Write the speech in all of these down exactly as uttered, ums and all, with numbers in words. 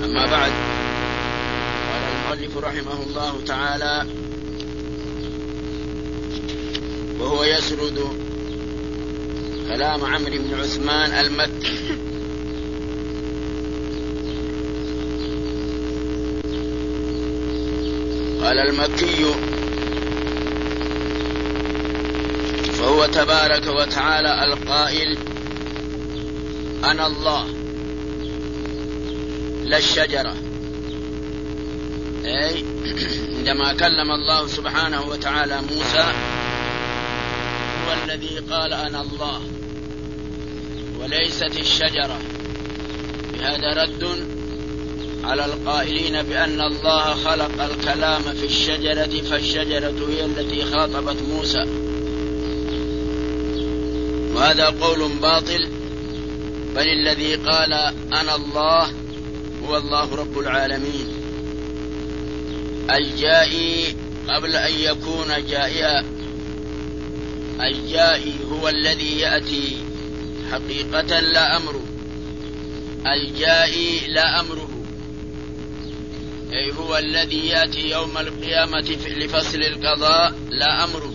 أما بعد، قال المؤلف رحمه الله تعالى وهو يسرد كلام عمرو بن عثمان المكي. قال المكي فهو تبارك وتعالى القائل أنا الله لا الشجرة، أي عندما كلم الله سبحانه وتعالى موسى هو الذي قال أنا الله وليست الشجرة. بهذا رد على القائلين بأن الله خلق الكلام في الشجرة فالشجرة هي التي خاطبت موسى، وهذا قول باطل، بل الذي قال أنا الله هو الله رب العالمين الجائي قبل أن يكون جائعا. الجائي هو الذي يأتي حقيقة لا أمره، الجائي لا أمره، أي هو الذي يأتي يوم القيامة لفصل القضاء لا أمره.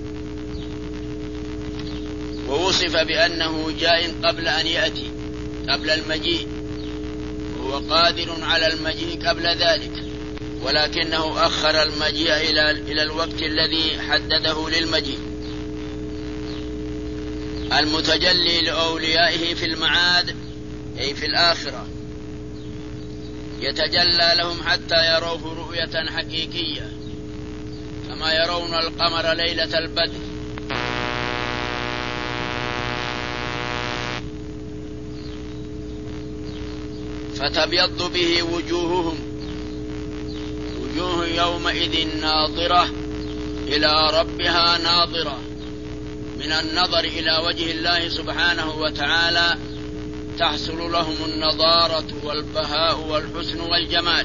ووصف بأنه جاء قبل أن يأتي، قبل المجيء، وهو قادر على المجيء قبل ذلك، ولكنه أخر المجيء إلى إلى الوقت الذي حدده للمجيء. المتجلي لأوليائه في المعاد أي في الآخرة، يتجلى لهم حتى يروه رؤية حقيقية كما يرون القمر ليلة البدر. فتبيض به وجوههم، وجوه يومئذ ناظرة إلى ربها ناظرة، من النظر إلى وجه الله سبحانه وتعالى تحصل لهم النضارة والبهاء والحسن والجمال،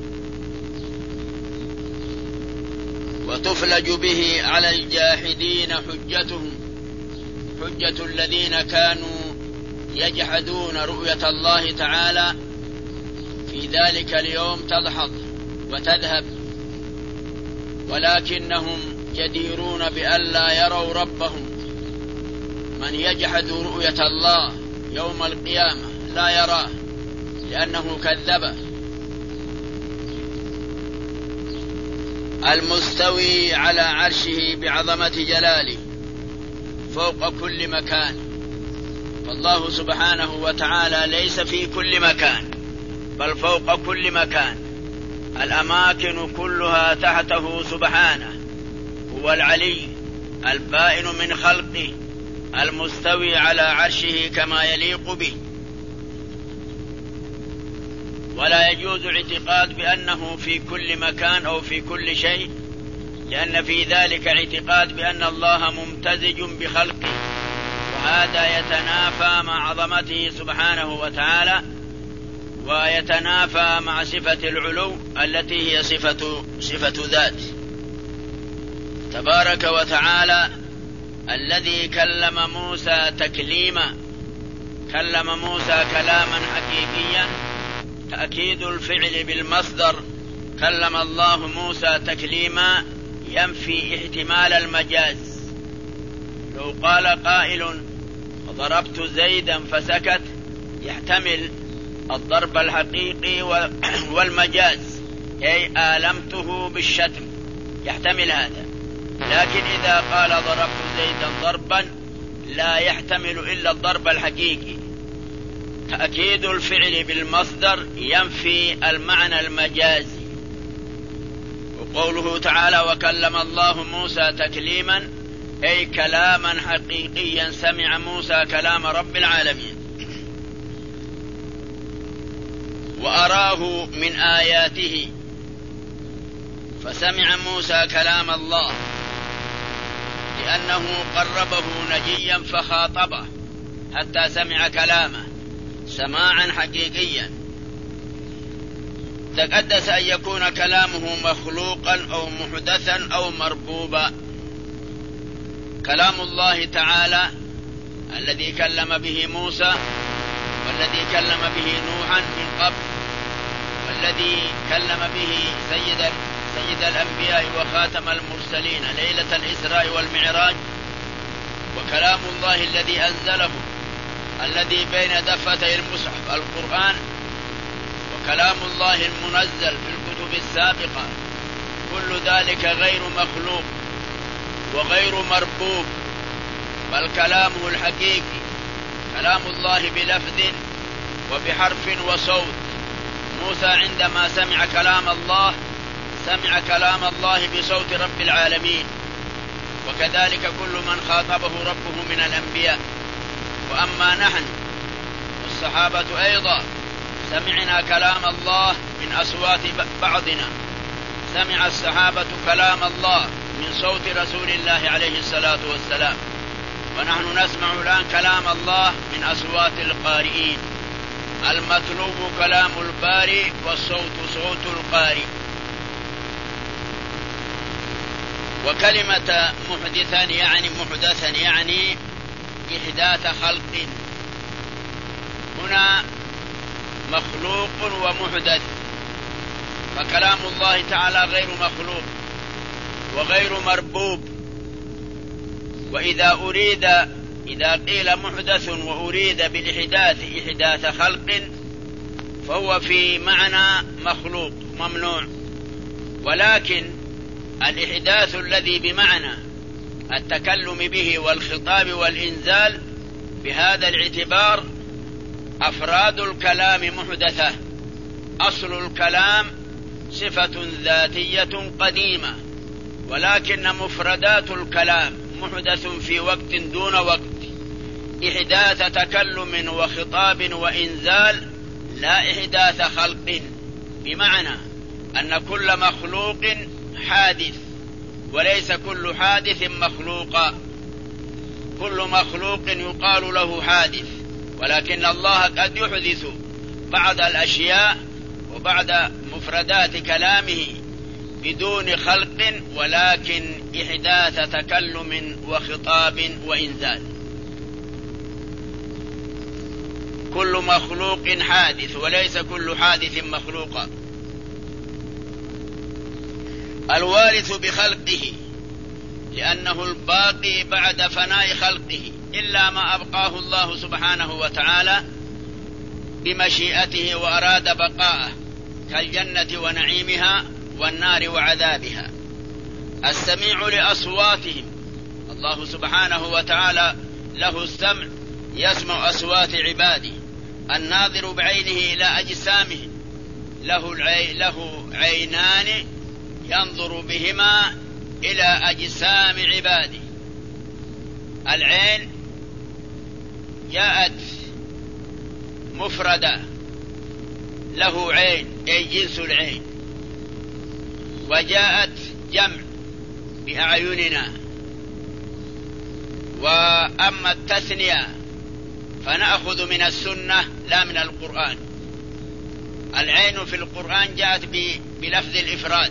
وتفلج به على الجاحدين حجتهم، حجة الذين كانوا يجحدون رؤية الله تعالى في ذلك اليوم تدحض وتذهب، ولكنهم جديرون بألا يروا ربهم. من يجحد رؤية الله يوم القيامة لا يراه لأنه كذبه. المستوي على عرشه بعظمة جلاله فوق كل مكان، فالله سبحانه وتعالى ليس في كل مكان بل فوق كل مكان، الأماكن كلها تحته سبحانه. هو العلي البائن من خلقه المستوي على عرشه كما يليق به، ولا يجوز اعتقاد بأنه في كل مكان أو في كل شيء، لأن في ذلك اعتقاد بأن الله ممتزج بخلقه، وهذا يتنافى مع عظمته سبحانه وتعالى، ويتنافى مع صفة العلو التي هي صفة, صفة ذات. تبارك وتعالى الذي كلم موسى تكليما، كلم موسى كلاما حقيقيا، تأكيد الفعل بالمصدر، كلم الله موسى تكليما ينفي احتمال المجاز. لو قال قائل ضربت زيدا فسكت يحتمل الضرب الحقيقي والمجاز، أي آلمته بالشتم، يحتمل هذا. لكن إذا قال ضربت زيدا ضربا لا يحتمل إلا الضرب الحقيقي. تأكيد الفعل بالمصدر ينفي المعنى المجازي. وقوله تعالى وكلم الله موسى تكليما، أي كلاما حقيقيا سمع موسى كلام رب العالمين. وأراه من آياته، فسمع موسى كلام الله لأنه قربه نجيا فخاطبه حتى سمع كلامه سماعا حقيقيا. تقدس أن يكون كلامه مخلوقا أو محدثا أو مربوبا. كلام الله تعالى الذي كلم به موسى والذي كلم به نوحا من قبل الذي كلم به سيد سيد الأنبياء وخاتم المرسلين ليلة الإسراء والمعراج، وكلام الله الذي أنزله الذي بين دفتي المصحف القرآن، وكلام الله المنزل في الكتب السابقة، كل ذلك غير مخلوق وغير مربوب، بل كلامه الحقيقي كلام الله بلفظ وبحرف وصوت. موسى عندما سمع كلام الله سمع كلام الله بصوت رب العالمين، وكذلك كل من خاطبه ربه من الأنبياء. وأما نحن والصحابة أيضا سمعنا كلام الله من أصوات بعضنا، سمع الصحابة كلام الله من صوت رسول الله عليه الصلاة والسلام، ونحن نسمع الآن كلام الله من أصوات القارئين. المطلوب كلام الباري والصوت صوت القارئ. وكلمة محدثا يعني محدثا يعني إحداث خلق، هنا مخلوق ومحدث، فكلام الله تعالى غير مخلوق وغير مربوب. وإذا أريد إذا قيل محدث وأريد بالإحداث إحداث خلق فهو في معنى مخلوق ممنوع، ولكن الإحداث الذي بمعنى التكلم به والخطاب والإنزال بهذا الاعتبار أفراد الكلام محدثة. أصل الكلام صفة ذاتية قديمة، ولكن مفردات الكلام محدث في وقت دون وقت. إحداث تكلم وخطاب وإنزال، لا إحداث خلق، بمعنى أن كل مخلوق حادث وليس كل حادث مخلوقا. كل مخلوق يقال له حادث، ولكن الله قد يحدث بعض الأشياء وبعد مفردات كلامه بدون خلق، ولكن إحداث تكلم وخطاب وإنزال. كل مخلوق حادث وليس كل حادث مخلوقا. الوارث بخلقه لأنه الباقي بعد فناء خلقه، إلا ما أبقاه الله سبحانه وتعالى بمشيئته وأراد بقاءه، كالجنة ونعيمها والنار وعذابها. السميع لأصواتهم، الله سبحانه وتعالى له السمع يسمع أصوات عباده. الناظر بعينه إلى أجسامهم، له, العي... له عينان ينظر بهما إلى أجسام عباده. العين جاءت مفردة، له عين أي جنس العين، وجاءت جمع بأعيننا. وأما التثنية فنأخذ من السنة لا من القرآن. العين في القرآن جاءت بلفظ الإفراد،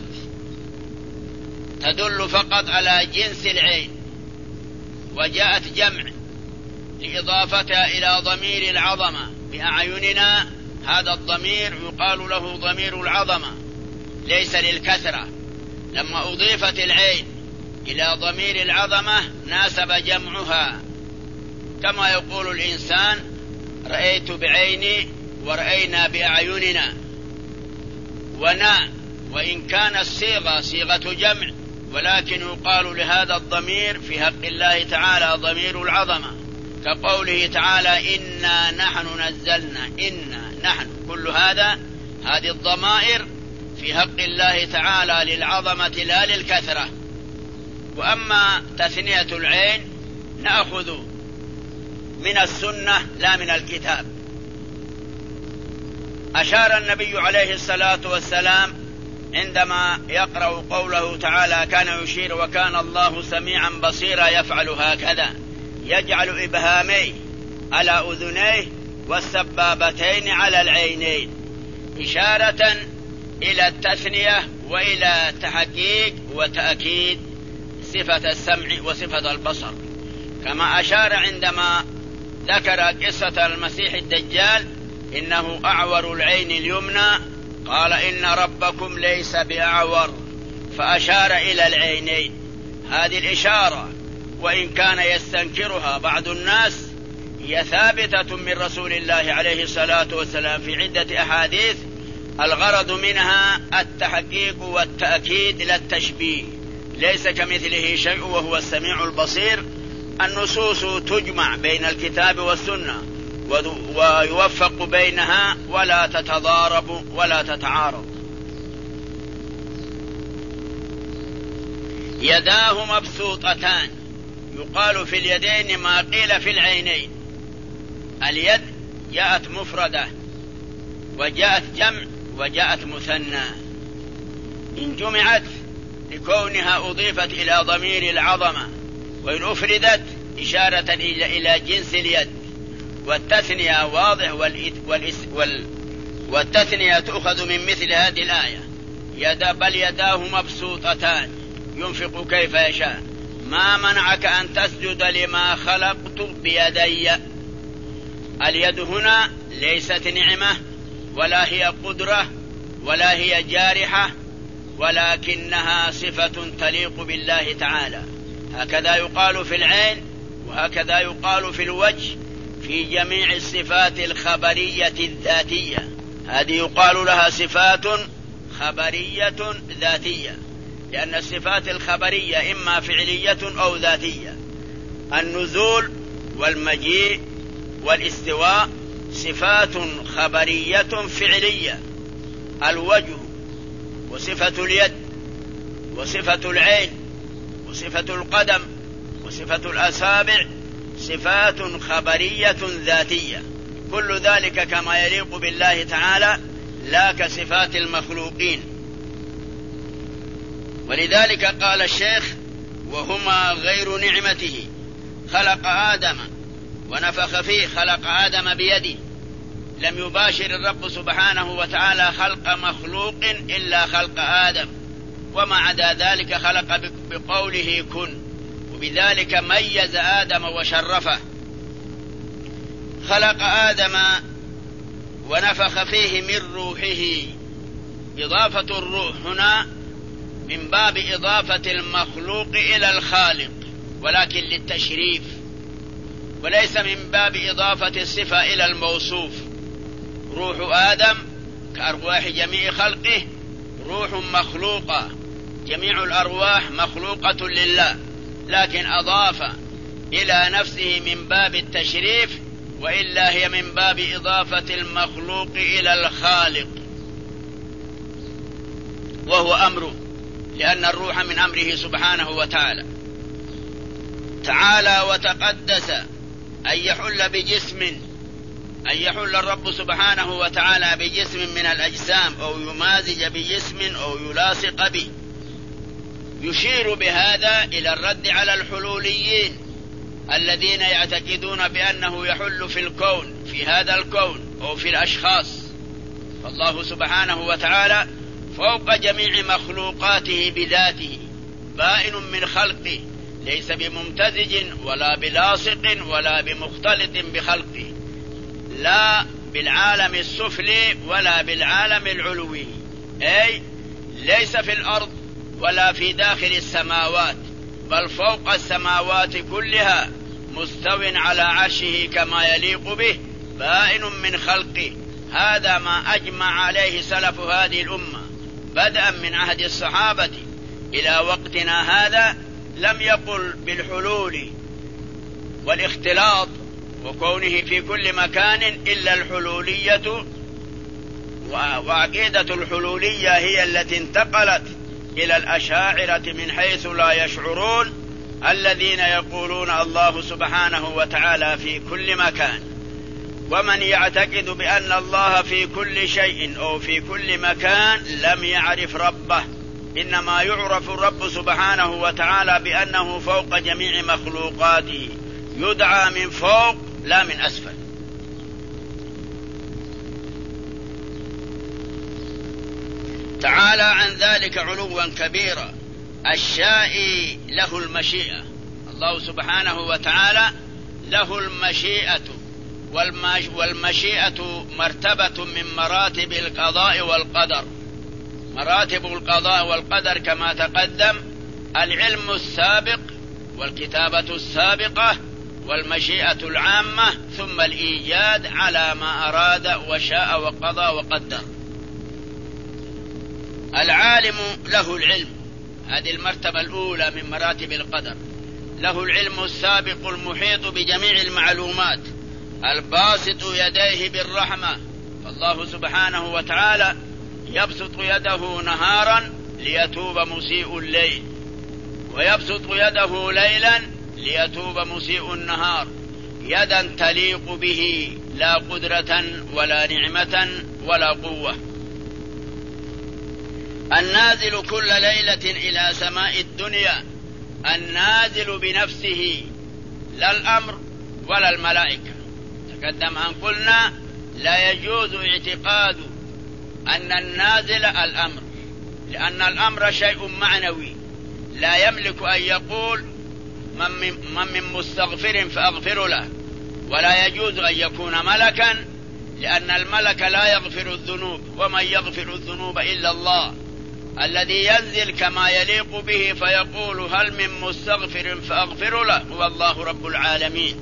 تدل فقط على جنس العين، وجاءت جمع لإضافتها إلى ضمير العظمة بأعيننا. هذا الضمير يقال له ضمير العظمة ليس للكثرة. لما أضيفت العين إلى ضمير العظمة ناسب جمعها، كما يقول الإنسان رأيت بعيني ورأينا بأعيننا. ونا وإن كان الصيغة صيغة جمع، ولكن يقال لهذا الضمير في حق الله تعالى ضمير العظمة، كقوله تعالى إنا نحن نزلنا، إنا نحن. كل هذا هذه الضمائر في حق الله تعالى للعظمة لا للكثرة. وأما تثنية العين نأخذ من السنة لا من الكتاب. أشار النبي عليه الصلاة والسلام عندما يقرأ قوله تعالى كان يشير وكان الله سميعا بصيرا يفعل هكذا، يجعل إبهاميه على أذنيه والسبابتين على العينين، إشارة إلى التثنية وإلى تحقيق وتأكيد صفة السمع وصفة البصر. كما أشار عندما ذكر قصة المسيح الدجال إنه أعور العين اليمنى قال إن ربكم ليس بأعور، فأشار إلى العينين. هذه الإشارة وإن كان يستنكرها بعض الناس هي ثابتة من رسول الله عليه الصلاة والسلام في عدة أحاديث، الغرض منها التحقيق والتأكيد لا التشبيه، ليس كمثله شيء وهو السميع البصير. النصوص تجمع بين الكتاب والسنة ويوفق بينها ولا تتضارب ولا تتعارض. يداه مبسوطتان، يقال في اليدين ما قيل في العينين. اليد جاءت مفردة وجاءت جمع وجاءت مثنى. إن جمعت لكونها أضيفت إلى ضمير العظمة، وإن أفردت إشارة إلى جنس اليد. والتثنية واضح، والتثنية تؤخذ من مثل هذه الآية: يدا بل يداه مبسوطتان ينفق كيف يشاء ما منعك أن تسجد لما خلقت بيدي. اليد هنا ليست نعمة ولا هي قدرة ولا هي جارحة، ولكنها صفة تليق بالله تعالى. هكذا يقال في العين وهكذا يقال في الوجه في جميع الصفات الخبرية الذاتية. هذه يقال لها صفات خبرية ذاتية، لأن الصفات الخبرية إما فعلية أو ذاتية. النزول والمجيء والاستواء صفات خبرية فعلية. الوجه وصفة اليد وصفة العين وصفة القدم وصفة الأصابع صفات خبرية ذاتية، كل ذلك كما يليق بالله تعالى لا كصفات المخلوقين. ولذلك قال الشيخ: وهما غير نعمته. خلق آدم ونفخ فيه، خلق آدم بيده، لم يباشر الرب سبحانه وتعالى خلق مخلوق إلا خلق آدم، وما عدا ذلك خلق بقوله كن، وبذلك ميز آدم وشرفه. خلق آدم ونفخ فيه من روحه. إضافة الروح هنا من باب إضافة المخلوق إلى الخالق، ولكن للتشريف، وليس من باب إضافة الصفة إلى الموصوف. روح آدم كأرواح جميع خلقه روح مخلوقة، جميع الأرواح مخلوقة لله، لكن أضاف إلى نفسه من باب التشريف، وإلا هي من باب إضافة المخلوق إلى الخالق، وهو أمره، لأن الروح من أمره سبحانه وتعالى. تعالى وتقدس أن يحل بجسم، أن يحل الرب سبحانه وتعالى بجسم من الأجسام، أو يمازج بجسم أو يلاصق به. يشير بهذا إلى الرد على الحلوليين الذين يعتقدون بأنه يحل في الكون، في هذا الكون أو في الأشخاص. فالله سبحانه وتعالى فوق جميع مخلوقاته بذاته، بائن من خلقه، ليس بممتزج ولا بلاصق ولا بمختلط بخلقه، لا بالعالم السفلي ولا بالعالم العلوي، أي ليس في الأرض ولا في داخل السماوات، بل فوق السماوات كلها، مستو على عرشه كما يليق به، بائن من خلقه. هذا ما أجمع عليه سلف هذه الأمة بدءا من عهد الصحابة إلى وقتنا هذا. لم يقل بالحلول والاختلاط وكونه في كل مكان إلا الحلولية، وعقيدة الحلولية هي التي انتقلت إلى الأشاعرة من حيث لا يشعرون، الذين يقولون الله سبحانه وتعالى في كل مكان. ومن يعتقد بأن الله في كل شيء أو في كل مكان لم يعرف ربه، إنما يعرف الرب سبحانه وتعالى بأنه فوق جميع مخلوقاته، يدعى من فوق لا من أسفل. تعالى عن ذلك علوا كبيرا. الشائي له المشيئة، الله سبحانه وتعالى له المشيئة، والمشيئة مرتبة من مراتب القضاء والقدر. مراتب القضاء والقدر كما تقدم: العلم السابق والكتابة السابقة والمشيئة العامة، ثم الإيجاد على ما أراد وشاء وقضى وقدر. العالم له العلم، هذه المرتبة الأولى من مراتب القدر. له العلم السابق المحيط بجميع المعلومات، الباسط يديه بالرحمة، فالله سبحانه وتعالى يبسط يده نهارا ليتوب مسيء الليل، ويبسط يده ليلا ليتوب مسيء النهار، يدا تليق به لا قدرة ولا نعمة ولا قوة. النازل كل ليلة إلى سماء الدنيا، النازل بنفسه لا الأمر ولا الملائكة. تقدم أن قلنا لا يجوز اعتقاد أن النازل الأمر، لأن الأمر شيء معنوي لا يملك أن يقول من من مستغفر فأغفر له، ولا يجوز أن يكون ملكا، لأن الملك لا يغفر الذنوب، ومن يغفر الذنوب إلا الله. الذي ينزل كما يليق به فيقول هل من مستغفر فأغفر له هو الله رب العالمين.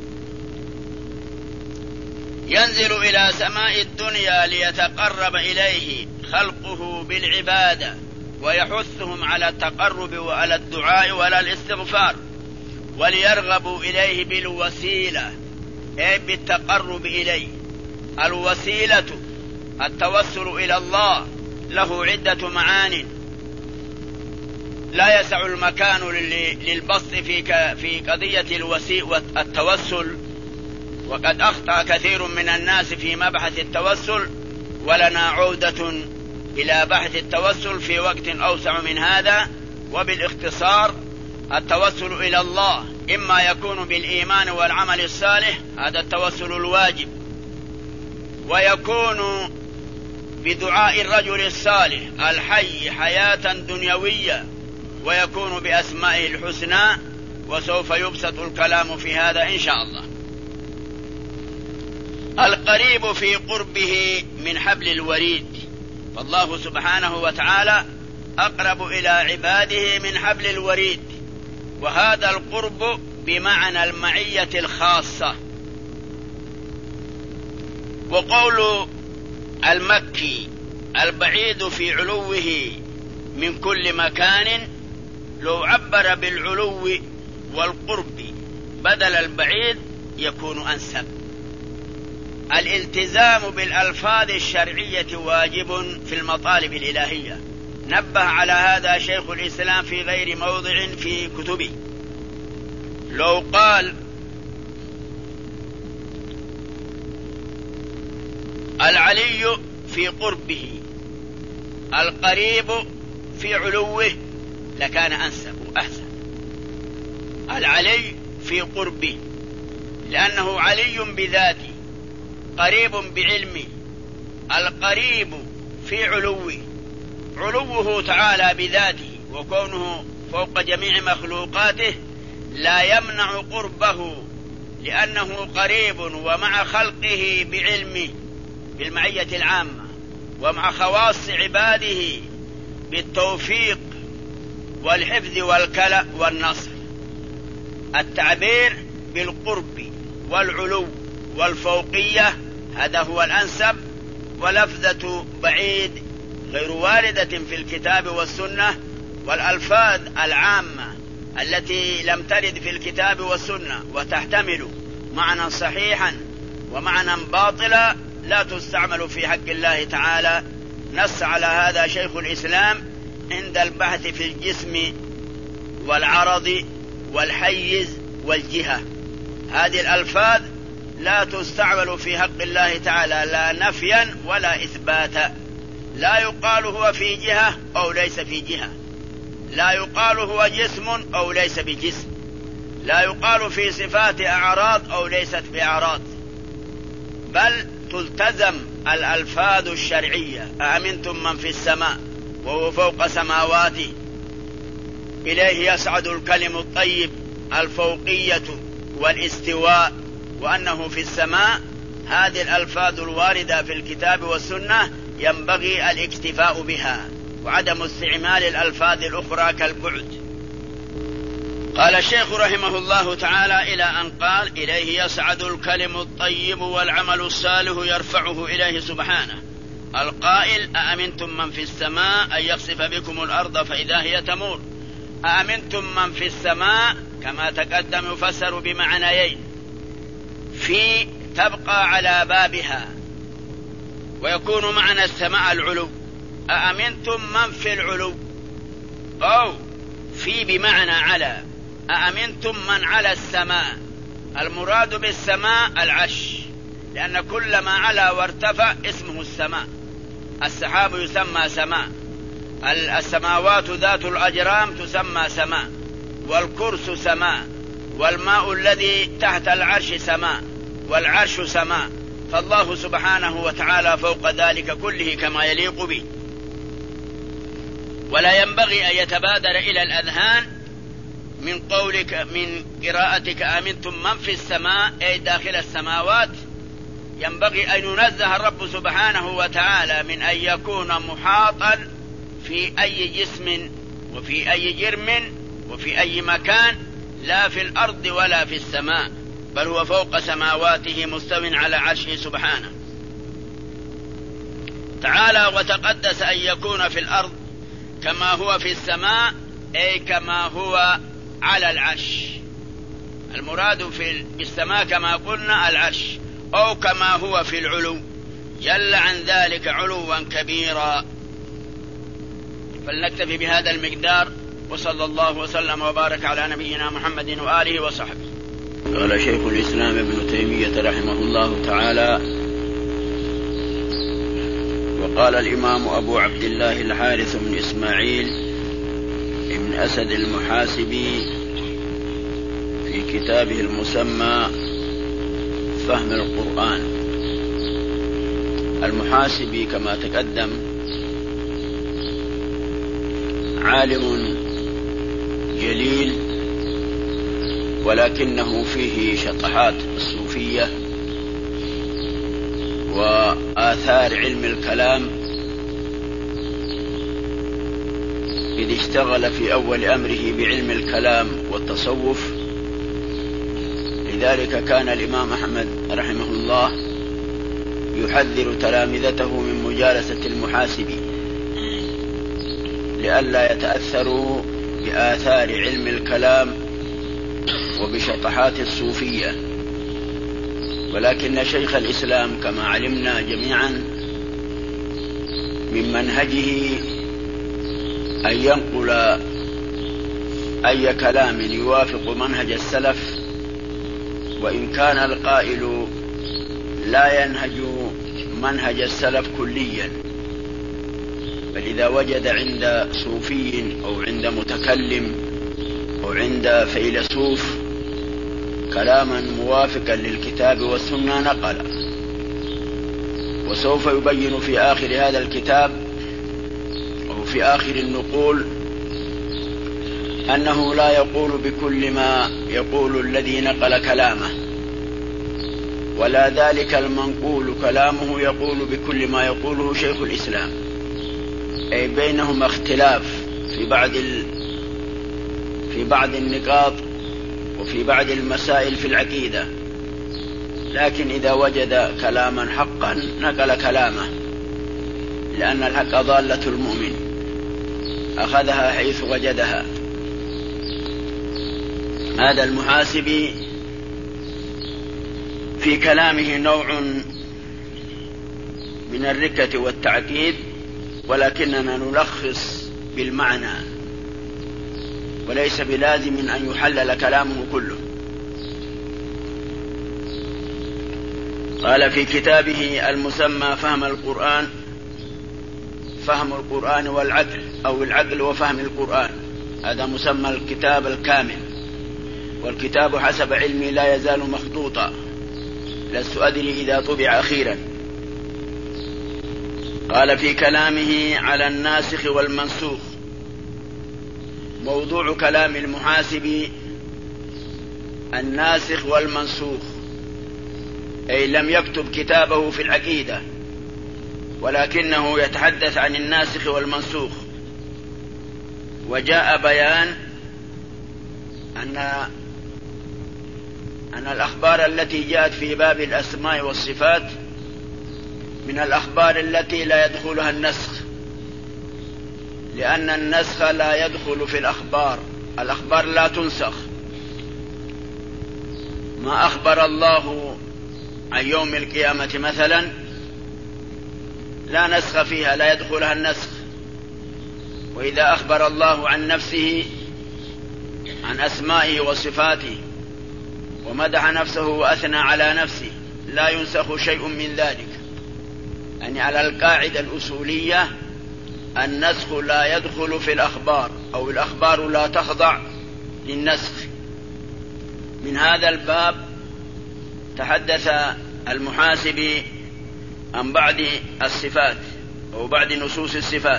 ينزل إلى سماء الدنيا ليتقرب إليه خلقه بالعبادة، ويحثهم على التقرب وعلى الدعاء وعلى الاستغفار، وليرغبوا إليه بالوسيلة، أي بالتقرب إليه. الوسيلة التوسل إلى الله له عدة معان، لا يسع المكان للبسط في في قضية الوسيلة التوسل، وقد أخطأ كثير من الناس في مبحث التوسل، ولنا عودة إلى بحث التوسل في وقت أوسع من هذا. وبالاختصار التوسل إلى الله إما يكون بالإيمان والعمل الصالح، هذا التوسل الواجب، ويكون بدعاء الرجل الصالح الحي حياة دنيوية، ويكون بأسمائه الحسنى، وسوف يبسط الكلام في هذا إن شاء الله. القريب في قربه من حبل الوريد، فالله سبحانه وتعالى أقرب إلى عباده من حبل الوريد، وهذا القرب بمعنى المعية الخاصة. وقول المكي البعيد في علوه من كل مكان، لو عبر بالعلو والقرب بدل البعيد يكون أنسب. الالتزام بالألفاظ الشرعية واجب في المطالب الإلهية، نبه على هذا شيخ الإسلام في غير موضع في كتبه. لو قال العلي في قربه القريب في علوه لكان أنسب وأحسن. العلي في قربه لأنه علي بذاته، قريب بعلمه. القريب في علوه، علوه تعالى بذاته وكونه فوق جميع مخلوقاته لا يمنع قربه، لأنه قريب ومع خلقه بعلمه بالمعية العامة، ومع خواص عباده بالتوفيق والحفظ والكلأ والنصر. التعبير بالقرب والعلو والفوقية هذا هو الأنسب، ولفظة بعيد غير واردة في الكتاب والسنة، والألفاظ العامة التي لم ترد في الكتاب والسنة وتحتمل معنى صحيحا ومعنى باطلا لا تستعمل في حق الله تعالى. نص على هذا شيخ الإسلام عند البحث في الجسم والعرض والحيز والجهة. هذه الألفاظ لا تستعمل في حق الله تعالى لا نفيا ولا إثباتا. لا يقال هو في جهة أو ليس في جهة، لا يقال هو جسم أو ليس بجسم، لا يقال في صفات أعراض أو ليست بأعراض، بل تلتزم الألفاظ الشرعية. أأمنتم من في السماء وهو فوق سماواته إليه يصعد الكلم الطيب، الفوقية والاستواء، وأنه في السماء هذه الألفاظ الواردة في الكتاب والسنة ينبغي الاكتفاء بها وعدم استعمال الألفاظ الأخرى كالبعد. قال الشيخ رحمه الله تعالى إلى أن قال: إليه يصعد الكلم الطيب والعمل الصالح يرفعه إليه سبحانه. القائل: أأمنتم من في السماء أن يخسف بكم الأرض فإذا هي تمور. أأمنتم من في السماء كما تقدم يفسر بمعنيين: في تبقى على بابها، ويكون معنى السماء العلو. أأمنتم من في العلو، أو في بمعنى على. أأمنتم من على السماء، المراد بالسماء العرش، لأن كل ما علا وارتفع اسمه السماء. السحاب يسمى سماء، السماوات ذات الأجرام تسمى سماء، والكرس سماء، والماء الذي تحت العرش سماء، والعرش سماء. فالله سبحانه وتعالى فوق ذلك كله كما يليق به. ولا ينبغي أن يتبادر إلى الأذهان من قولك من قراءتك آمنتم من في السماء أي داخل السماوات، ينبغي أن ينزه الرب سبحانه وتعالى من أن يكون محاطا في أي جسم وفي أي جرم وفي أي مكان، لا في الأرض ولا في السماء، بل هو فوق سماواته مستو على عرشه سبحانه تعالى. وتقدس أن يكون في الأرض كما هو في السماء، أي كما هو على العرش. المراد في السماء كما قلنا العرش، أو كما هو في العلو، جل عن ذلك علوا كبيرا. فلنكتفي بهذا المقدار، وصلى الله وسلم وبارك على نبينا محمد وآله وصحبه. قال شيخ الإسلام ابن تيمية رحمه الله تعالى: وقال الإمام أبو عبد الله الحارث بن إسماعيل ابن أسد المحاسبي في كتابه المسمى فهم القرآن. المحاسبي كما تقدم عالم جليل، ولكنه فيه شطحات الصوفية وآثار علم الكلام، إذ اشتغل في أول أمره بعلم الكلام والتصوف. لذلك كان الإمام أحمد رحمه الله يحذر تلامذته من مجالسة المحاسبي لئلا يتأثروا بآثار علم الكلام وبشطحات الصوفية. ولكن شيخ الإسلام كما علمنا جميعا من منهجه أن ينقل أي كلام يوافق منهج السلف، وإن كان القائل لا ينهج منهج السلف كليا. فإذا وجد عند صوفي أو عند متكلم أو عند فيلسوف كلاما موافقا للكتاب والسنة نقل. وسوف يبين في آخر هذا الكتاب أو في آخر النقول أنه لا يقول بكل ما يقول الذي نقل كلامه، ولا ذلك المنقول كلامه يقول بكل ما يقوله شيخ الإسلام، أي بينهما اختلاف في بعض ال... في بعض النقاط وفي بعض المسائل في العقيدة. لكن إذا وجد كلاما حقا نقل كلامه، لأن الحق ضالة المؤمن أخذها حيث وجدها. هذا المحاسبي في كلامه نوع من الركة والتعقيد، ولكننا نلخص بالمعنى، وليس بلازم أن يحلل كلامه كله. قال في كتابه المسمى فهم القرآن: فهم القرآن والعقل، أو العقل وفهم القرآن، هذا مسمى الكتاب الكامل. والكتاب حسب علمي لا يزال مخطوطا، لست أدري إذا طبع أخيرا. قال في كلامه على الناسخ والمنسوخ: موضوع كلام المحاسب الناسخ والمنسوخ، أي لم يكتب كتابه في العقيدة، ولكنه يتحدث عن الناسخ والمنسوخ. وجاء بيان أن أن الأخبار التي جاءت في باب الأسماء والصفات من الأخبار التي لا يدخلها النسخ، لأن النسخ لا يدخل في الأخبار، الأخبار لا تنسخ. ما أخبر الله عن يوم القيامة مثلا لا نسخ فيها، لا يدخلها النسخ. وإذا أخبر الله عن نفسه، عن أسمائه وصفاته، ومدح نفسه وأثنى على نفسه، لا ينسخ شيء من ذلك. يعني على القاعدة الأصولية النسخ لا يدخل في الأخبار، أو الأخبار لا تخضع للنسخ. من هذا الباب تحدث المحاسبي عن بعض الصفات أو بعض نصوص الصفات.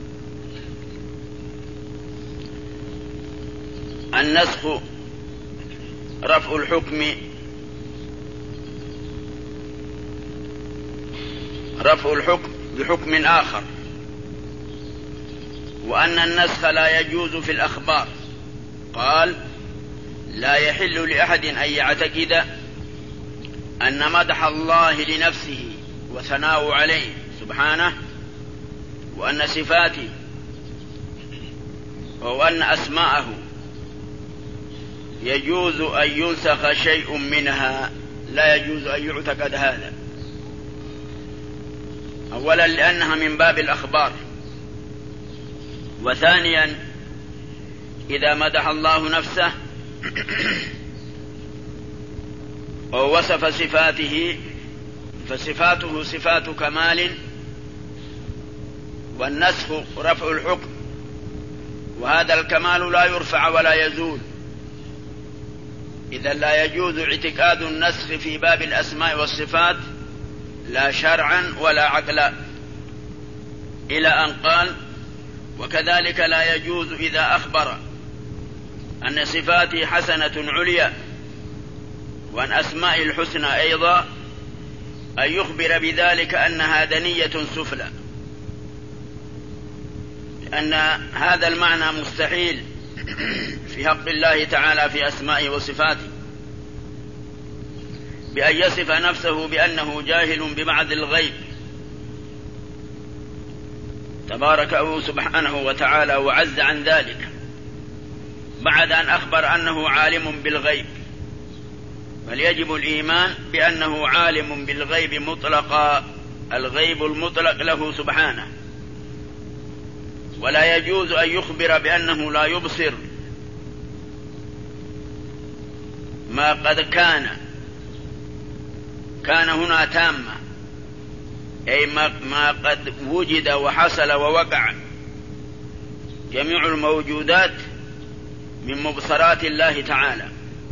النسخ رفع الحكم رفع الحكم بحكم آخر، وأن النسخ لا يجوز في الأخبار. قال: لا يحل لأحد أن يعتقد أن مدح الله لنفسه وثناء عليه سبحانه، وأن صفاته وأن أسماءه يجوز أن ينسخ شيء منها، لا يجوز أن يعتقد هذا. أولا لأنها من باب الأخبار، وثانيا إذا مدح الله نفسه ووصف صفاته فصفاته صفات كمال، والنسخ رفع الحكم، وهذا الكمال لا يرفع ولا يزول. إذا لا يجوز اعتقاد النسخ في باب الأسماء والصفات لا شرعا ولا عقلا. إلى أن قال: وكذلك لا يجوز إذا أخبر أن صفاته حسنة عليا وأن أسماء الحسنى أيضا أن يخبر بذلك أنها دنية سفلى، لأن هذا المعنى مستحيل في حق الله تعالى في أسمائه وصفاته، بأن يصف نفسه بأنه جاهل ببعض الغيب تبارك سبحانه وتعالى وعز عن ذلك، بعد أن أخبر أنه عالم بالغيب. بل يجب الإيمان بأنه عالم بالغيب مطلقا، الغيب المطلق له سبحانه. ولا يجوز أن يخبر بأنه لا يبصر ما قد كان كان هنا تامة، أي ما قد وجد وحصل ووقع جميع الموجودات من مبصرات الله تعالى.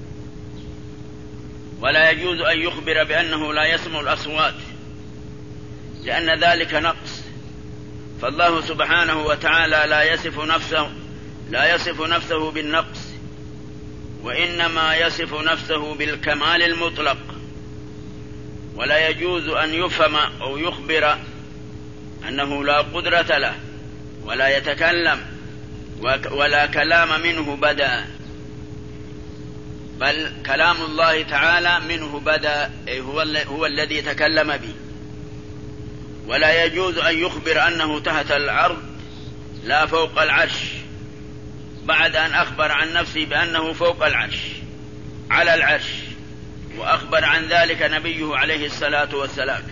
ولا يجوز أن يخبر بأنه لا يسمع الأصوات، لأن ذلك نقص، فالله سبحانه وتعالى لا يصف نفسه لا يصف نفسه بالنقص، وإنما يصف نفسه بالكمال المطلق. ولا يجوز أن يفهم أو يخبر أنه لا قدرة له ولا يتكلم ولا كلام منه بدا، بل كلام الله تعالى منه بدا، أي هو, هو الذي تكلم به. ولا يجوز أن يخبر أنه تحت الأرض لا فوق العرش، بعد أن أخبر عن نفسه بأنه فوق العرش على العرش، وأخبر عن ذلك نبيه عليه الصلاة والسلام.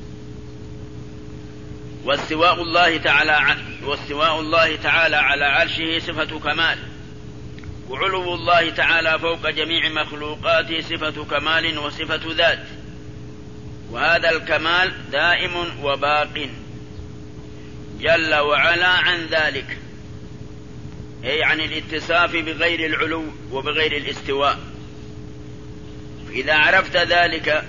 واستواء الله تعالى واستواء الله تعالى على عرشه صفة كمال، وعلو الله تعالى فوق جميع مخلوقاته صفة كمال وصفة ذات، وهذا الكمال دائم وباق جل وعلا عن ذلك، أي عن الاتصاف بغير العلو وبغير الاستواء. إذا عرفت ذلك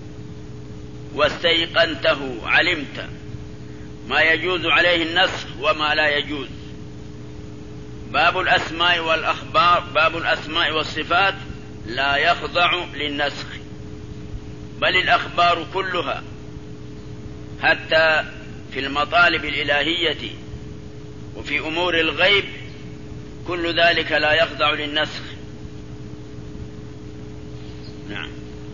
واستيقنته علمت ما يجوز عليه النسخ وما لا يجوز. باب الأسماء والأخبار باب الأسماء والصفات لا يخضع للنسخ، بل الأخبار كلها حتى في المطالب الإلهية وفي أمور الغيب كل ذلك لا يخضع للنسخ. نعم.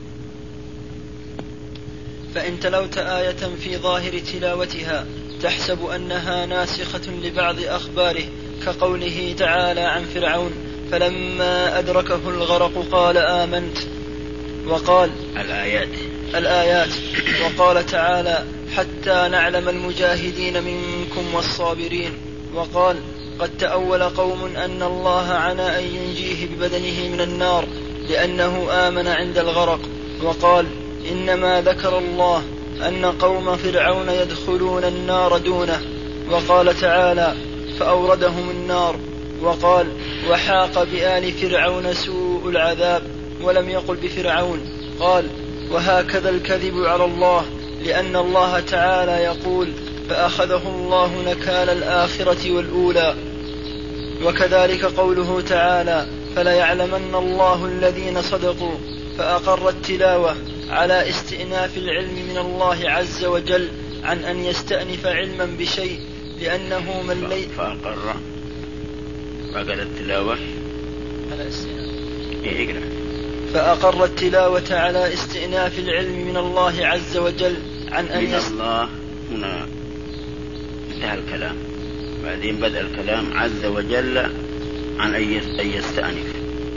فإن تلوت آية في ظاهر تلاوتها تحسب أنها ناسخة لبعض أخباره، كقوله تعالى عن فرعون فلما أدركه الغرق قال آمنت، وقال الآيات الآيات وقال تعالى حتى نعلم المجاهدين منكم والصابرين، وقال قد تأول قوم أن الله عنى أن ينجيه ببدنه من النار لأنه آمن عند الغرق، وقال إنما ذكر الله أن قوم فرعون يدخلون النار دونه، وقال تعالى فأوردهم النار، وقال وحاق بآل فرعون سوء العذاب، ولم يقل بفرعون. قال وهكذا الكذب على الله، لأن الله تعالى يقول فأخذه الله نكال الآخرة والأولى. وكذلك قوله تعالى فليعلمن الله الذين صدقوا، فأقر التلاوة على استئناف العلم من الله عز وجل عن أن يستأنف علما بشيء، لأنه من لي فأقر فأقر التلاوة على استئناف إيه فأقر التلاوة على استئناف العلم من الله عز وجل عن أن من يست... الله هنا انتهى الكلام، بعدين بدأ الكلام عز وجل عن أن يستأنف.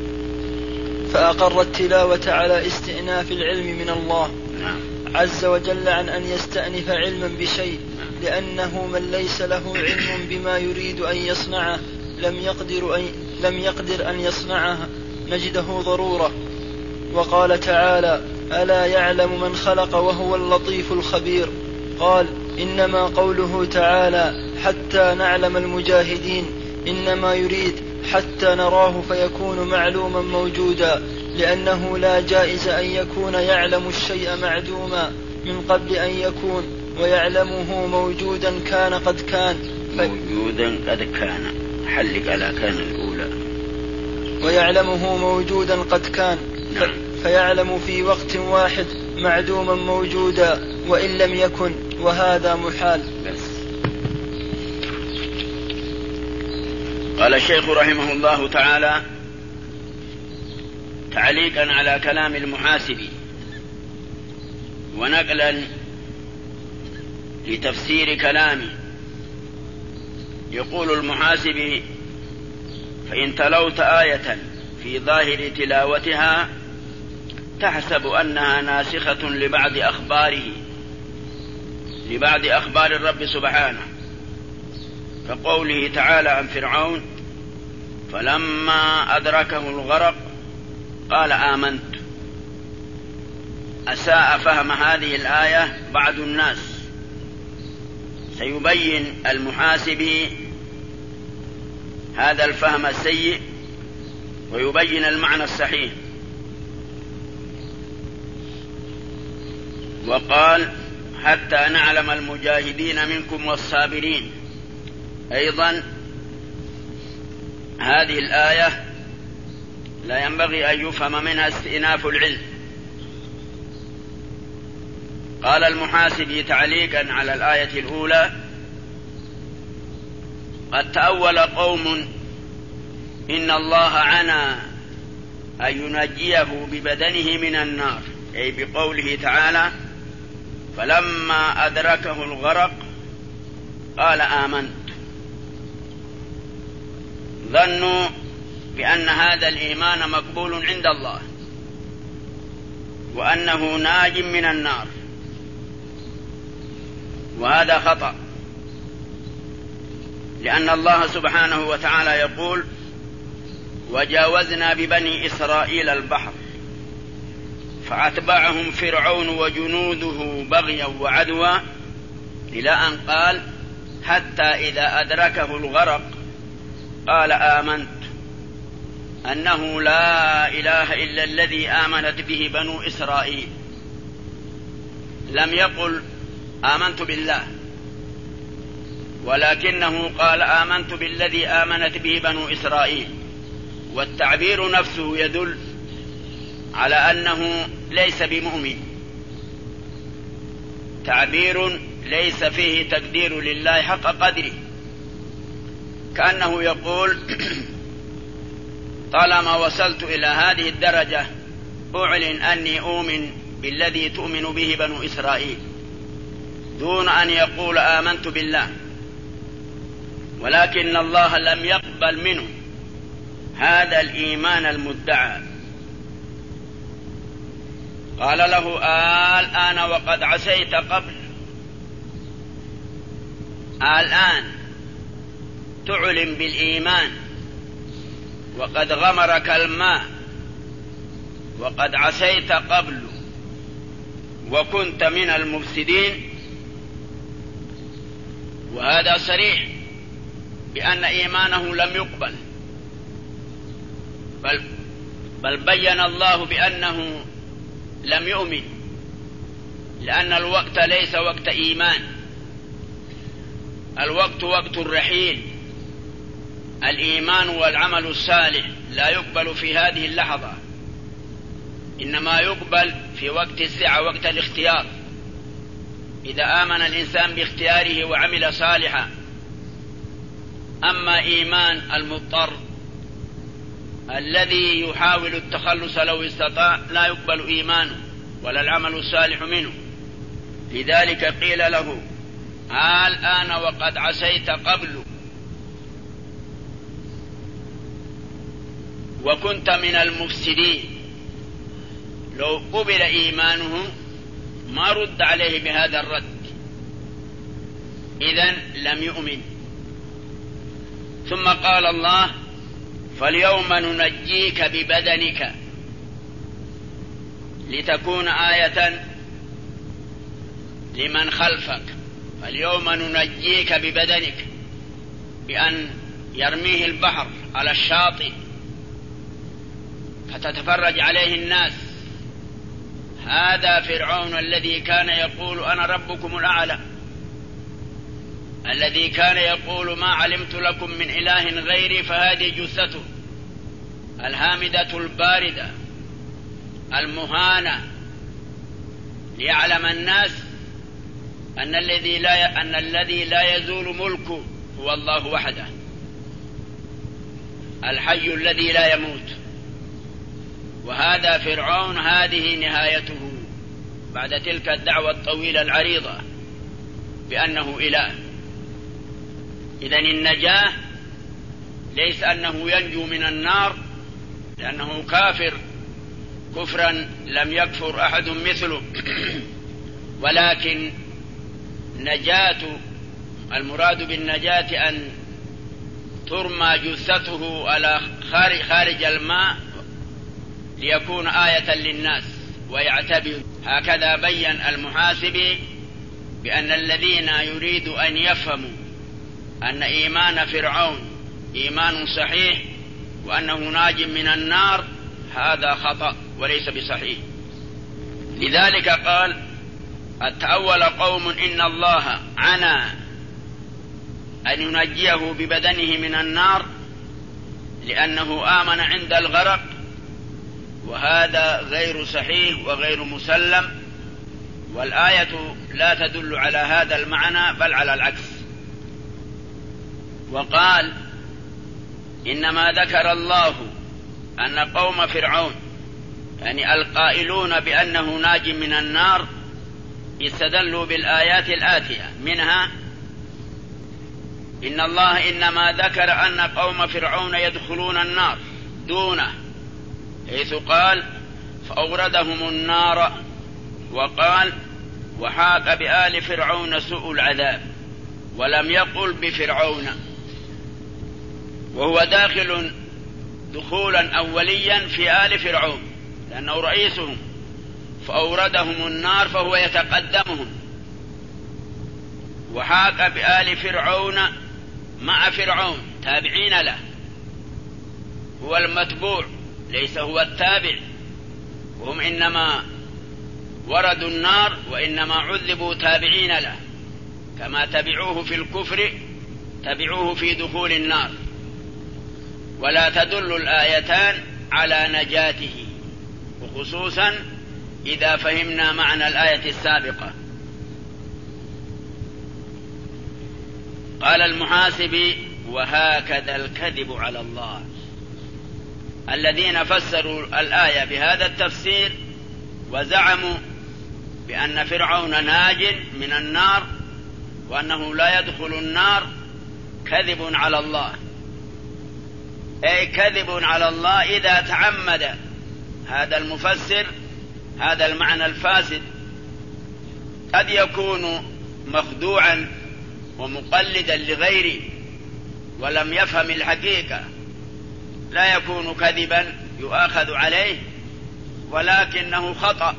فأقر التلاوة على استئناف العلم من الله نعم. عز وجل عن أن يستأنف علما بشيء، لأنه من ليس له علم بما يريد أن يصنعه لم يقدر أن, لم يقدر أن يصنعه، نجده ضرورة. وقال تعالى ألا يعلم من خلق وهو اللطيف الخبير. قال إنما قوله تعالى حتى نعلم المجاهدين إنما يريد حتى نراه فيكون معلوما موجودا، لأنه لا جائز أن يكون يعلم الشيء معدوما من قبل أن يكون، ويعلمه موجودا كان قد كان ف... موجودا قد كان حلق على كان الأولى، ويعلمه موجودا قد كان نعم. ف... فيعلم في وقت واحد معدوما موجودا وإن لم يكن، وهذا محال. بس. قال الشيخ رحمه الله تعالى تعليقا على كلام المحاسبي ونقلا لتفسير كلامه، يقول المحاسبي فإن تلوت آية في ظاهر تلاوتها تحسب أنها ناسخة لبعض أخباره لبعض أخبار الرب سبحانه، كقوله تعالى عن فرعون فلما أدركه الغرق قال آمنت. أساء فهم هذه الآية بعض الناس، سيبين المحاسبي هذا الفهم السيء ويبين المعنى الصحيح. وقال حتى نعلم المجاهدين منكم والصابرين. أيضا هذه الآية لا ينبغي أن يفهم منها استئناف العلم. قال المحاسبي تعليقا على الآية الأولى قد تأول قوم إن الله عنى أن ينجيه ببدنه من النار، أي بقوله تعالى فلما أدركه الغرق قال آمنت، ظنوا بأن هذا الإيمان مقبول عند الله وأنه ناج من النار، وهذا خطأ، لأن الله سبحانه وتعالى يقول وجاوزنا ببني إسرائيل البحر فأتبعهم فرعون وجنوده بغيا وعدوا، إلى أن قال حتى إذا أدركه الغرق قال آمنت أنه لا إله إلا الذي آمنت به بنو إسرائيل. لم يقل آمنت بالله، ولكنه قال آمنت بالذي آمنت به بنو إسرائيل، والتعبير نفسه يدل على أنه ليس بمؤمن تعبير ليس فيه تقدير لله حق قدره، كأنه يقول طالما وصلت إلى هذه الدرجة أعلن أني أؤمن بالذي تؤمن به بنو إسرائيل دون أن يقول آمنت بالله، ولكن الله لم يقبل منه هذا الإيمان المدعى. قال له الآن وقد عصيت قبل، الآن تعلن بالإيمان وقد غمرك الماء وقد عصيت قبل وكنت من المفسدين. وهذا صريح بأن إيمانه لم يقبل، بل, بل بين الله بأنه لم يؤمن، لأن الوقت ليس وقت إيمان، الوقت وقت الرحيل. الإيمان والعمل الصالح لا يقبل في هذه اللحظة، إنما يقبل في وقت السعة، وقت الاختيار، إذا آمن الإنسان باختياره وعمل صالحا. أما إيمان المضطر الذي يحاول التخلص لو استطاع لا يقبل إيمانه ولا العمل الصالح منه. لذلك قيل له الآن وقد عصيت قبل وكنت من المفسدين. لو قبل إيمانه ما رد عليه بهذا الرد، إذن لم يؤمن. ثم قال الله فاليوم ننجيك ببدنك لتكون آية لمن خلفك. فاليوم ننجيك ببدنك بأن يرميه البحر على الشاطئ فتتفرج عليه الناس. هذا فرعون الذي كان يقول أنا ربكم الأعلى، الذي كان يقول ما علمت لكم من إله غيري، فهذه جثته الهامدة الباردة المهانة، ليعلم الناس أن الذي لا أن الذي لا يزول ملكه هو الله وحده، الحي الذي لا يموت. وهذا فرعون، هذه نهايته بعد تلك الدعوة الطويلة العريضة بأنه إله. إذن النجاة ليس أنه ينجو من النار لأنه كافر كفرا لم يكفر أحد مثله، ولكن نجاة المراد بالنجاة أن ترمى جثته على خارج الماء ليكون آية للناس ويعتبر. هكذا بين المحاسبي بأن الذين يريد أن يفهموا أن إيمان فرعون إيمان صحيح وأنه ناج من النار، هذا خطأ وليس بصحيح. لذلك قال قد تأول قوم إن الله عنى أن ينجيه ببدنه من النار لأنه آمن عند الغرق، وهذا غير صحيح وغير مسلم، والآية لا تدل على هذا المعنى بل على العكس. وقال إنما ذكر الله أن قوم فرعون يعني القائلون بأنه ناج من النار استدلوا بالآيات الآتية، منها إن الله إنما ذكر أن قوم فرعون يدخلون النار دونه، حيث قال فأوردهم النار، وقال وحاق بآل فرعون سوء العذاب، ولم يقل بفرعون، وهو داخل دخولا أوليا في آل فرعون لأنه رئيسهم، فأوردهم النار فهو يتقدمهم. وحاق بآل فرعون مع فرعون تابعين له، هو المتبوع ليس هو التابع، وهم إنما وردوا النار وإنما عذبوا تابعين له، كما تبعوه في الكفر تبعوه في دخول النار. ولا تدل الآيتان على نجاته، وخصوصا إذا فهمنا معنى الآية السابقة. قال المحاسبي: وهكذا الكذب على الله. الذين فسروا الآية بهذا التفسير وزعموا بأن فرعون ناج من النار وأنه لا يدخل النار كذب على الله، أي كذب على الله إذا تعمد هذا المفسر هذا المعنى الفاسد. قد يكون مخدوعا ومقلدا لغيره ولم يفهم الحقيقة، لا يكون كذبا يؤاخذ عليه، ولكنه خطأ.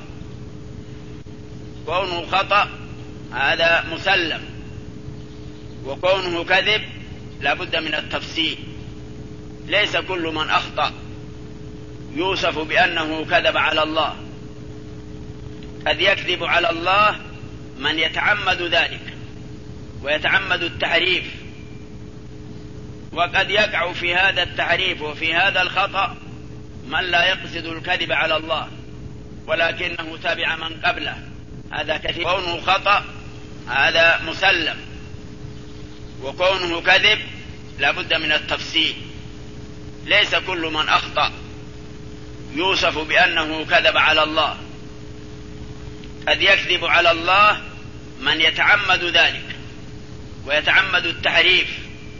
كونه خطأ هذا مسلم، وكونه كذب لا بد من التفسير. ليس كل من أخطأ يوصف بأنه كذب على الله، قد يكذب على الله من يتعمد ذلك ويتعمد التحريف، وقد يقع في هذا التحريف وفي هذا الخطأ من لا يقصد الكذب على الله ولكنه تابع من قبله، هذا كثير. كونه خطأ هذا مسلم، وكونه كذب لا بد من التفسير. ليس كل من أخطأ يوصف بأنه كذب على الله، قد يكذب على الله من يتعمد ذلك ويتعمد التحريف،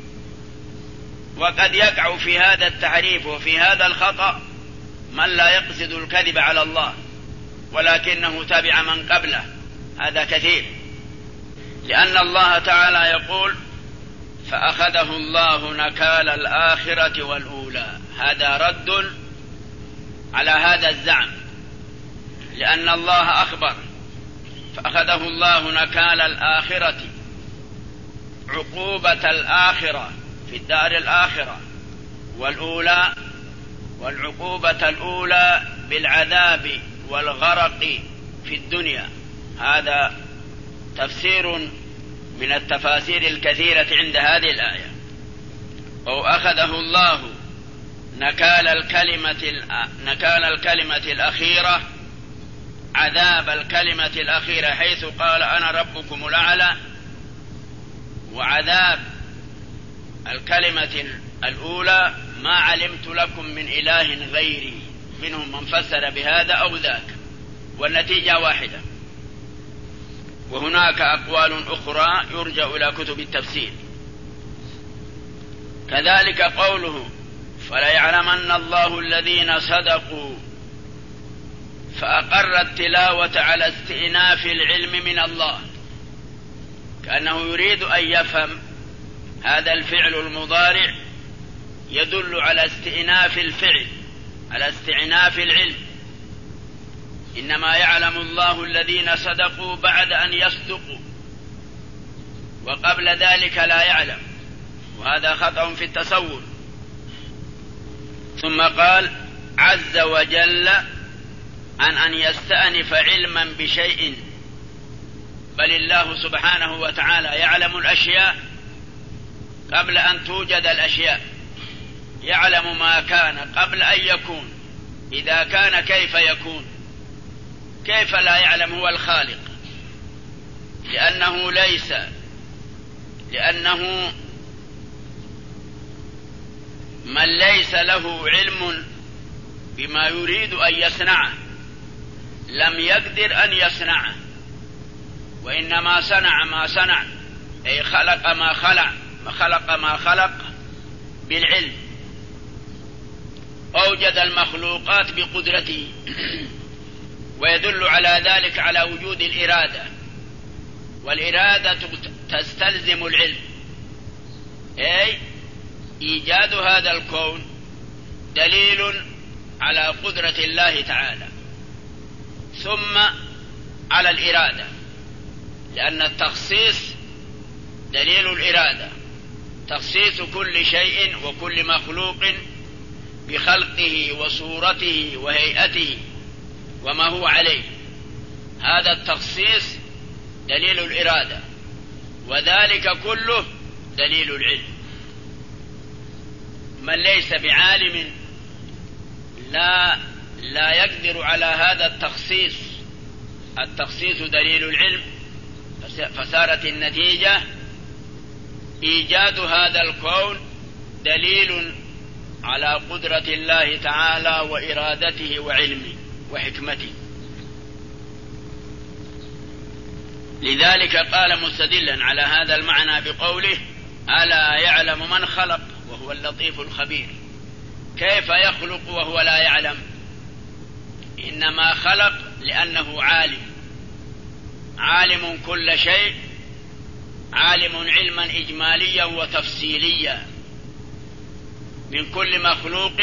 وقد يقع في هذا التحريف وفي هذا الخطأ من لا يقصد الكذب على الله ولكنه تابع من قبله، هذا كثير. لأن الله تعالى يقول: فأخذه الله نكال الآخرة والأولى. هذا رد على هذا الزعم، لأن الله أخبر: فأخذه الله نكال الآخرة، عقوبة الآخرة في الدار الآخرة، والأولى والعقوبة الأولى بالعذاب والغرق في الدنيا. هذا تفسير من التفاسير الكثيرة عند هذه الآية. أو أخذه الله نكال الكلمة نكال الكلمة الأخيرة، عذاب الكلمة الأخيرة، حيث قال: أنا ربكم الأعلى، وعذاب الكلمة الأولى: ما علمت لكم من إله غيري. منهم من فسر بهذا أو ذاك، والنتيجة واحدة. وهناك أقوال أخرى يرجع إلى كتب التفسير. كذلك قوله: فلا يعلمن الله الذين صدقوا، فأقر التلاوة على استئناف العلم من الله، كأنه يريد أن يفهم هذا الفعل المضارع يدل على استئناف الفعل، على استئناف العلم. إنما يعلم الله الذين صدقوا بعد أن يصدقوا، وقبل ذلك لا يعلم، وهذا خطأ في التصور. ثم قال عز وجل عن أن يستأنف علما بشيء، بل الله سبحانه وتعالى يعلم الأشياء قبل أن توجد الأشياء، يعلم ما كان قبل أن يكون. إذا كان كيف يكون؟ كيف لا يعلم هو الخالق؟ لأنه ليس لأنه من ليس له علم بما يريد أن يصنعه لم يقدر أن يصنعه، وإنما صنع ما صنع، أي خلق ما خلق ما خلق ما خلق بالعلم. أوجد المخلوقات بقدرته، ويدل على ذلك على وجود الإرادة، والإرادة تستلزم العلم، أي إيجاد هذا الكون دليل على قدرة الله تعالى، ثم على الإرادة، لأن التخصيص دليل الإرادة، تخصيص كل شيء وكل مخلوق بخلقه وصورته وهيئته وما هو عليه، هذا التخصيص دليل الإرادة، وذلك كله دليل العلم. من ليس بعالم لا لا يقدر على هذا التخصيص، التخصيص دليل العلم، فصارت النتيجة إيجاد هذا الكون دليل على قدرة الله تعالى وإرادته وعلمه وحكمته. لذلك قال مستدلا على هذا المعنى بقوله: ألا يعلم من خلق وهو اللطيف الخبير. كيف يخلق وهو لا يعلم؟ إنما خلق لأنه عالم، عالم كل شيء، عالم علما إجماليا وتفصيليا من كل مخلوق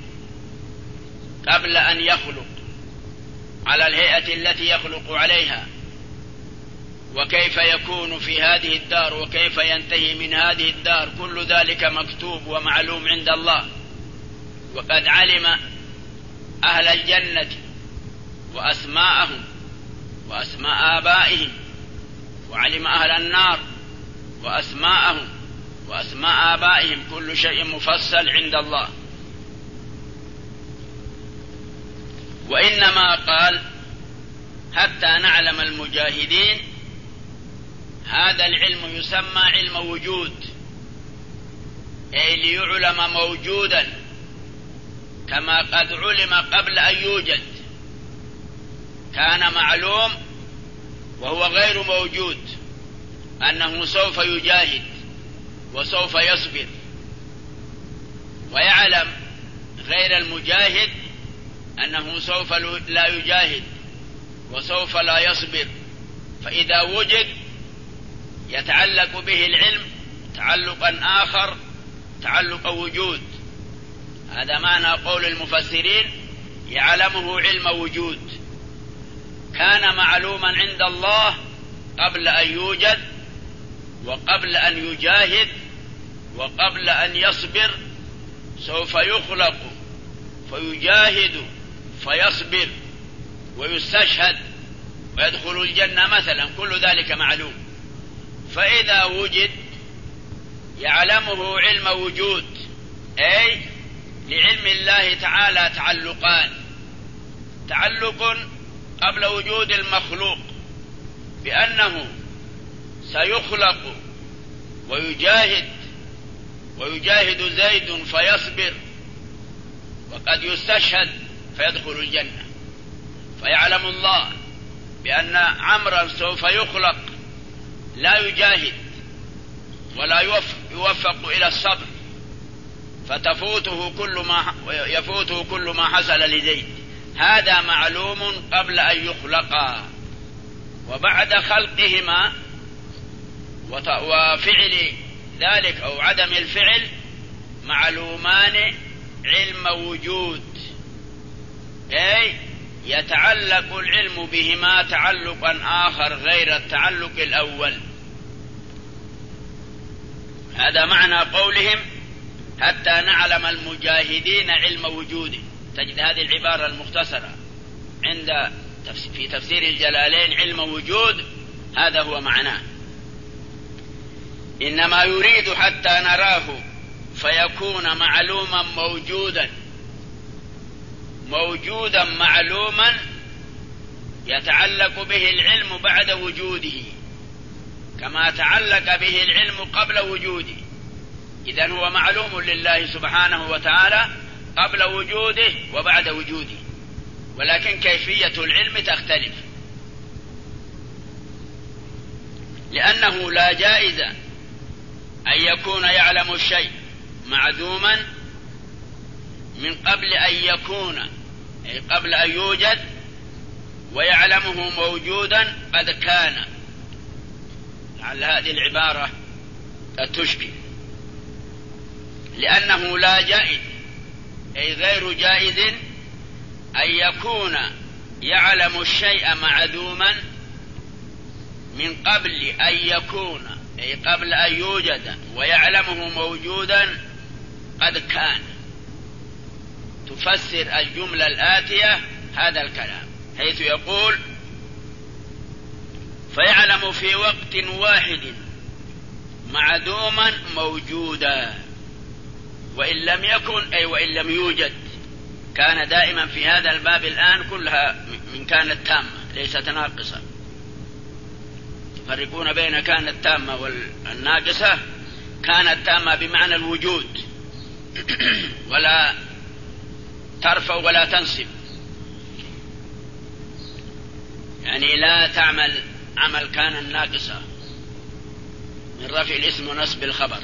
قبل أن يخلق، على الهيئة التي يخلق عليها، وكيف يكون في هذه الدار وكيف ينتهي من هذه الدار، كل ذلك مكتوب ومعلوم عند الله. وقد علم أهل الجنة وأسماءهم وأسماء آبائهم، وعلم أهل النار وأسماءهم وأسماء آبائهم، كل شيء مفصل عند الله. وإنما قال: حتى نعلم المجاهدين، هذا العلم يسمى علم وجود، أي ليعلم موجودا كما قد علم قبل أن يوجد. كان معلوم وهو غير موجود أنه سوف يجاهد وسوف يصبر، ويعلم غير المجاهد أنه سوف لا يجاهد وسوف لا يصبر. فإذا وجد يتعلق به العلم تعلقا آخر، تعلق وجود. هذا معنى قول المفسرين: يعلمه علم وجود. كان معلوما عند الله قبل أن يوجد وقبل أن يجاهد وقبل أن يصبر. سوف يخلق فيجاهد فيصبر ويستشهد ويدخل الجنة مثلا، كل ذلك معلوم. فإذا وجد يعلمه علم وجود، أي لعلم الله تعالى تعلقان: تعلق قبل وجود المخلوق بأنه سيخلق ويجاهد ويجاهد زيد فيصبر، وقد يستشهد فيدخل الجنة. فيعلم الله بأن عمرا سوف يخلق لا يجاهد ولا يوفق إلى الصبر، فتفوته كل ما يفوته كل ما حصل لزيد. هذا معلوم قبل أن يخلقا، وبعد خلقهما وفعل ذلك أو عدم الفعل معلومان علم وجود، أي يتعلق العلم بهما تعلقا آخر غير التعلق الأول. هذا معنى قولهم: حتى نعلم المجاهدين علم وجوده. تجد هذه العبارة المختصرة عند في تفسير الجلالين: علم وجود، هذا هو معناه. إنما يريد حتى نراه فيكون معلوما موجودا، موجودا معلوما يتعلق به العلم بعد وجوده كما تعلق به العلم قبل وجوده. إذن هو معلوم لله سبحانه وتعالى قبل وجوده وبعد وجوده، ولكن كيفية العلم تختلف، لأنه لا جائز أن يكون يعلم الشيء معدوما من قبل أن يكون، أي قبل أن يوجد، ويعلمه موجودا قد كان. لعل هذه العبارة تشكل، لأنه لا جائز، أي غير جائز أن يكون يعلم الشيء معدوما من قبل أن يكون، أي قبل أن يوجد، ويعلمه موجودا قد كان. تفسر الجملة الآتية هذا الكلام، حيث يقول: فيعلم في وقت واحد معدوما موجودا، وإن لم يكن، أي وإن لم يوجد. كان دائما في هذا الباب الآن كلها من كانت تامة ليست ناقصة، يفرقون بين كانت تامة والناقصة. كانت تامة بمعنى الوجود ولا ترفع ولا تنصب، يعني لا تعمل عمل كان ناقصة من رفع الاسم ونصب الخبر.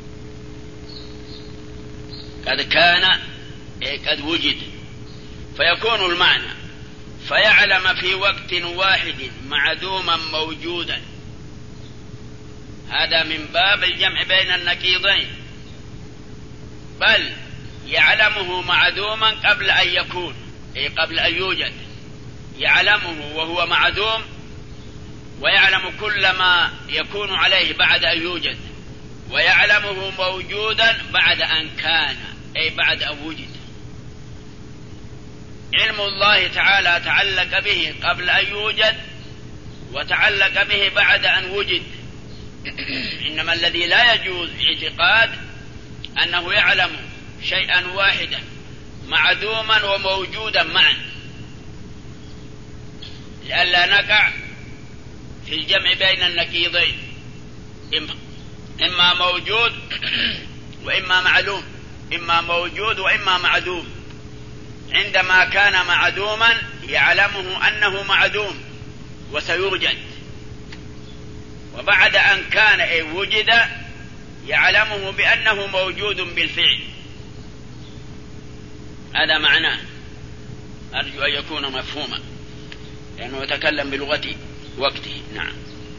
قد كان قد وجد، فيكون المعنى فيعلم في وقت واحد معدوما موجودا. هذا من باب الجمع بين النقيضين، بل يعلمه معدوما قبل أن يكون، أي قبل أن يوجد، يعلمه وهو معدوم، ويعلم كل ما يكون عليه بعد أن يوجد، ويعلمه موجودا بعد أن كان، أي بعد أن وجد. علم الله تعالى تعلق به قبل أن يوجد، وتعلق به بعد أن وجد. إنما الذي لا يجوز اعتقاد أنه يعلم شيئا واحدا معدوما وموجودا معا، لئلا نقع في الجمع بين النقيضين، إما موجود وإما معلوم، إما موجود وإما معدوم. عندما كان معدوما يعلمه أنه معدوم وسيوجد، وبعد أن كان أي وجد يعلمه بأنه موجود بالفعل. هذا معناه، أرجو أن يكون مفهوما، لأنه يتكلم بلغة وقته. نعم.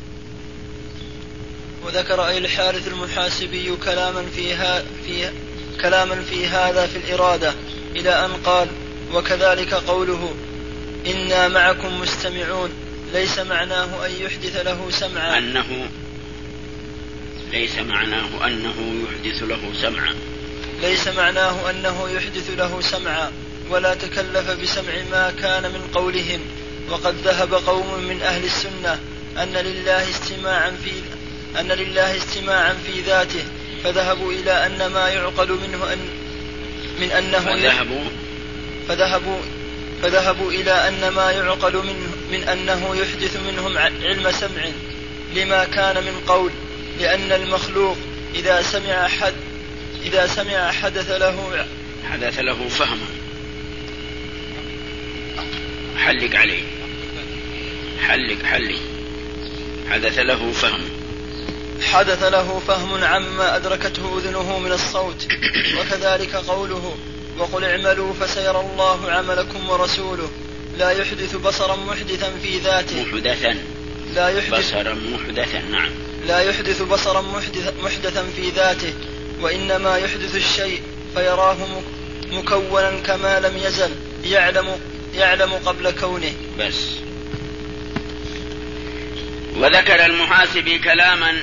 وذكر أي الحارث المحاسبي كلاما فيها في كلاما في هذا في الإرادة إلى أن قال: وكذلك قوله إنا معكم مستمعون، ليس معناه أن يحدث له سمعا، أنه ليس معناه أنه يحدث له سمعا ليس معناه أنه يحدث له سمعا ولا تكلف بسمع ما كان من قولهم. وقد ذهب قوم من أهل السنة أن لله استماعا في أن لله استماعا في ذاته، فذهبوا إلى أن ما يعقل منه أن من أنه فذهبوا فذهبوا فذهبوا إلى أن ما يعقل منه من أنه يحدث منهم علم سمع لما كان من قول، لأن المخلوق إذا سمع حد إذا سمع حدث له حدث له فهم. حلق عليه حلق حلق حدث له فهم حدث له فهم عما أدركته أذنه من الصوت. وكذلك قوله: وقل اعملوا فسيرى الله عملكم ورسوله، لا يحدث بصرا محدثا في ذاته محدثا لا يحدث بصرا محدثا نعم لا يحدث بصرا محدث محدثا في ذاته، وإنما يحدث الشيء فيراه مكونا كما لم يزل يعلم يعلم قبل كونه. بس. وذكر المحاسبي كلاما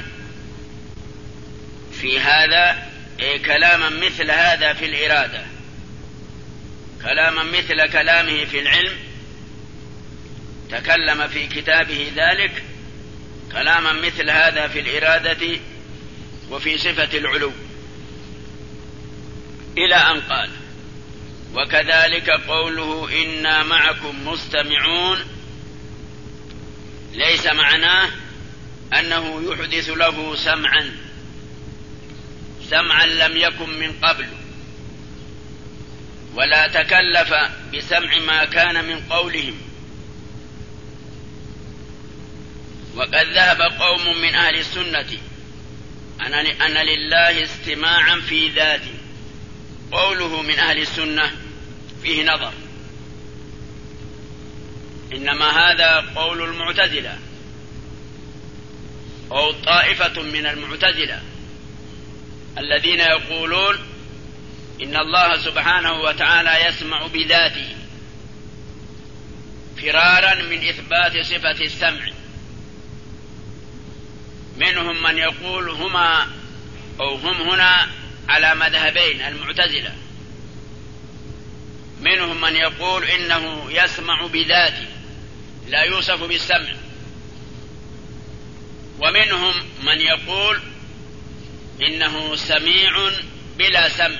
في هذا، أي كلاما مثل هذا في الإرادة، كلاما مثل كلامه في العلم، تكلم في كتابه ذلك كلاما مثل هذا في الإرادة وفي صفة العلو، إلى أن قال: وكذلك قوله إنا معكم مستمعون، ليس معناه أنه يحدث له سمعا سمعا لم يكن من قبل، ولا تكلف بسمع ما كان من قولهم. وقد ذهب قوم من أهل السنة أن لله استماعا في ذاته. قوله من أهل السنة فيه نظر، إنما هذا قول المعتزلة أو طائفة من المعتزلة الذين يقولون إن الله سبحانه وتعالى يسمع بذاته، فرارا من إثبات صفة السمع. منهم من يقول هما أو هم هنا على مذهبين المعتزلة، منهم من يقول إنه يسمع بذاته لا يوصف بالسمع، ومنهم من يقول إنه سميع بلا سمع.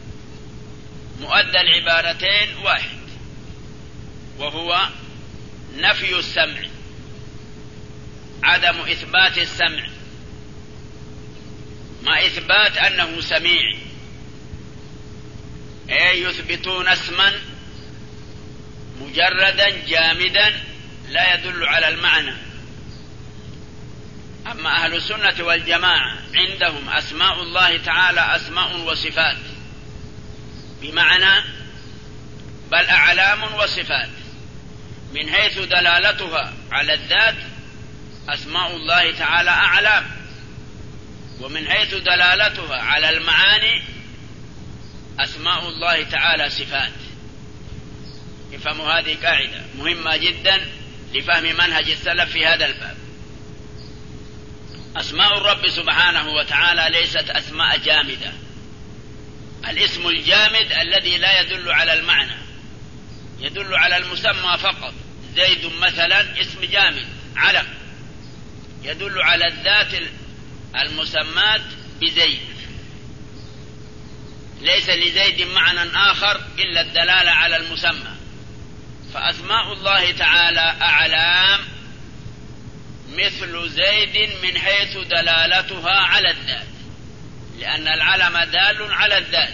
مؤدى العبارتين واحد، وهو نفي السمع، عدم إثبات السمع، مع إثبات أنه سميع، أي يثبتون اسما مجردا جامدا لا يدل على المعنى. أما أهل السنة والجماعة عندهم أسماء الله تعالى أسماء وصفات، بمعنى بل أعلام وصفات، من حيث دلالتها على الذات أسماء الله تعالى أعلام، ومن حيث دلالتها على المعاني أسماء الله تعالى صفات. افهموا هذه قاعدة مهمة جدا لفهم منهج السلف في هذا الباب. أسماء الرب سبحانه وتعالى ليست أسماء جامدة. الاسم الجامد الذي لا يدل على المعنى، يدل على المسمى فقط. زيد مثلا اسم جامد علم، يدل على الذات المسمات بزيد، ليس لزيد معنى آخر إلا الدلالة على المسمى. فأسماء الله تعالى أعلام مثل زيد من حيث دلالتها على الذات، لأن العلم دال على الذات.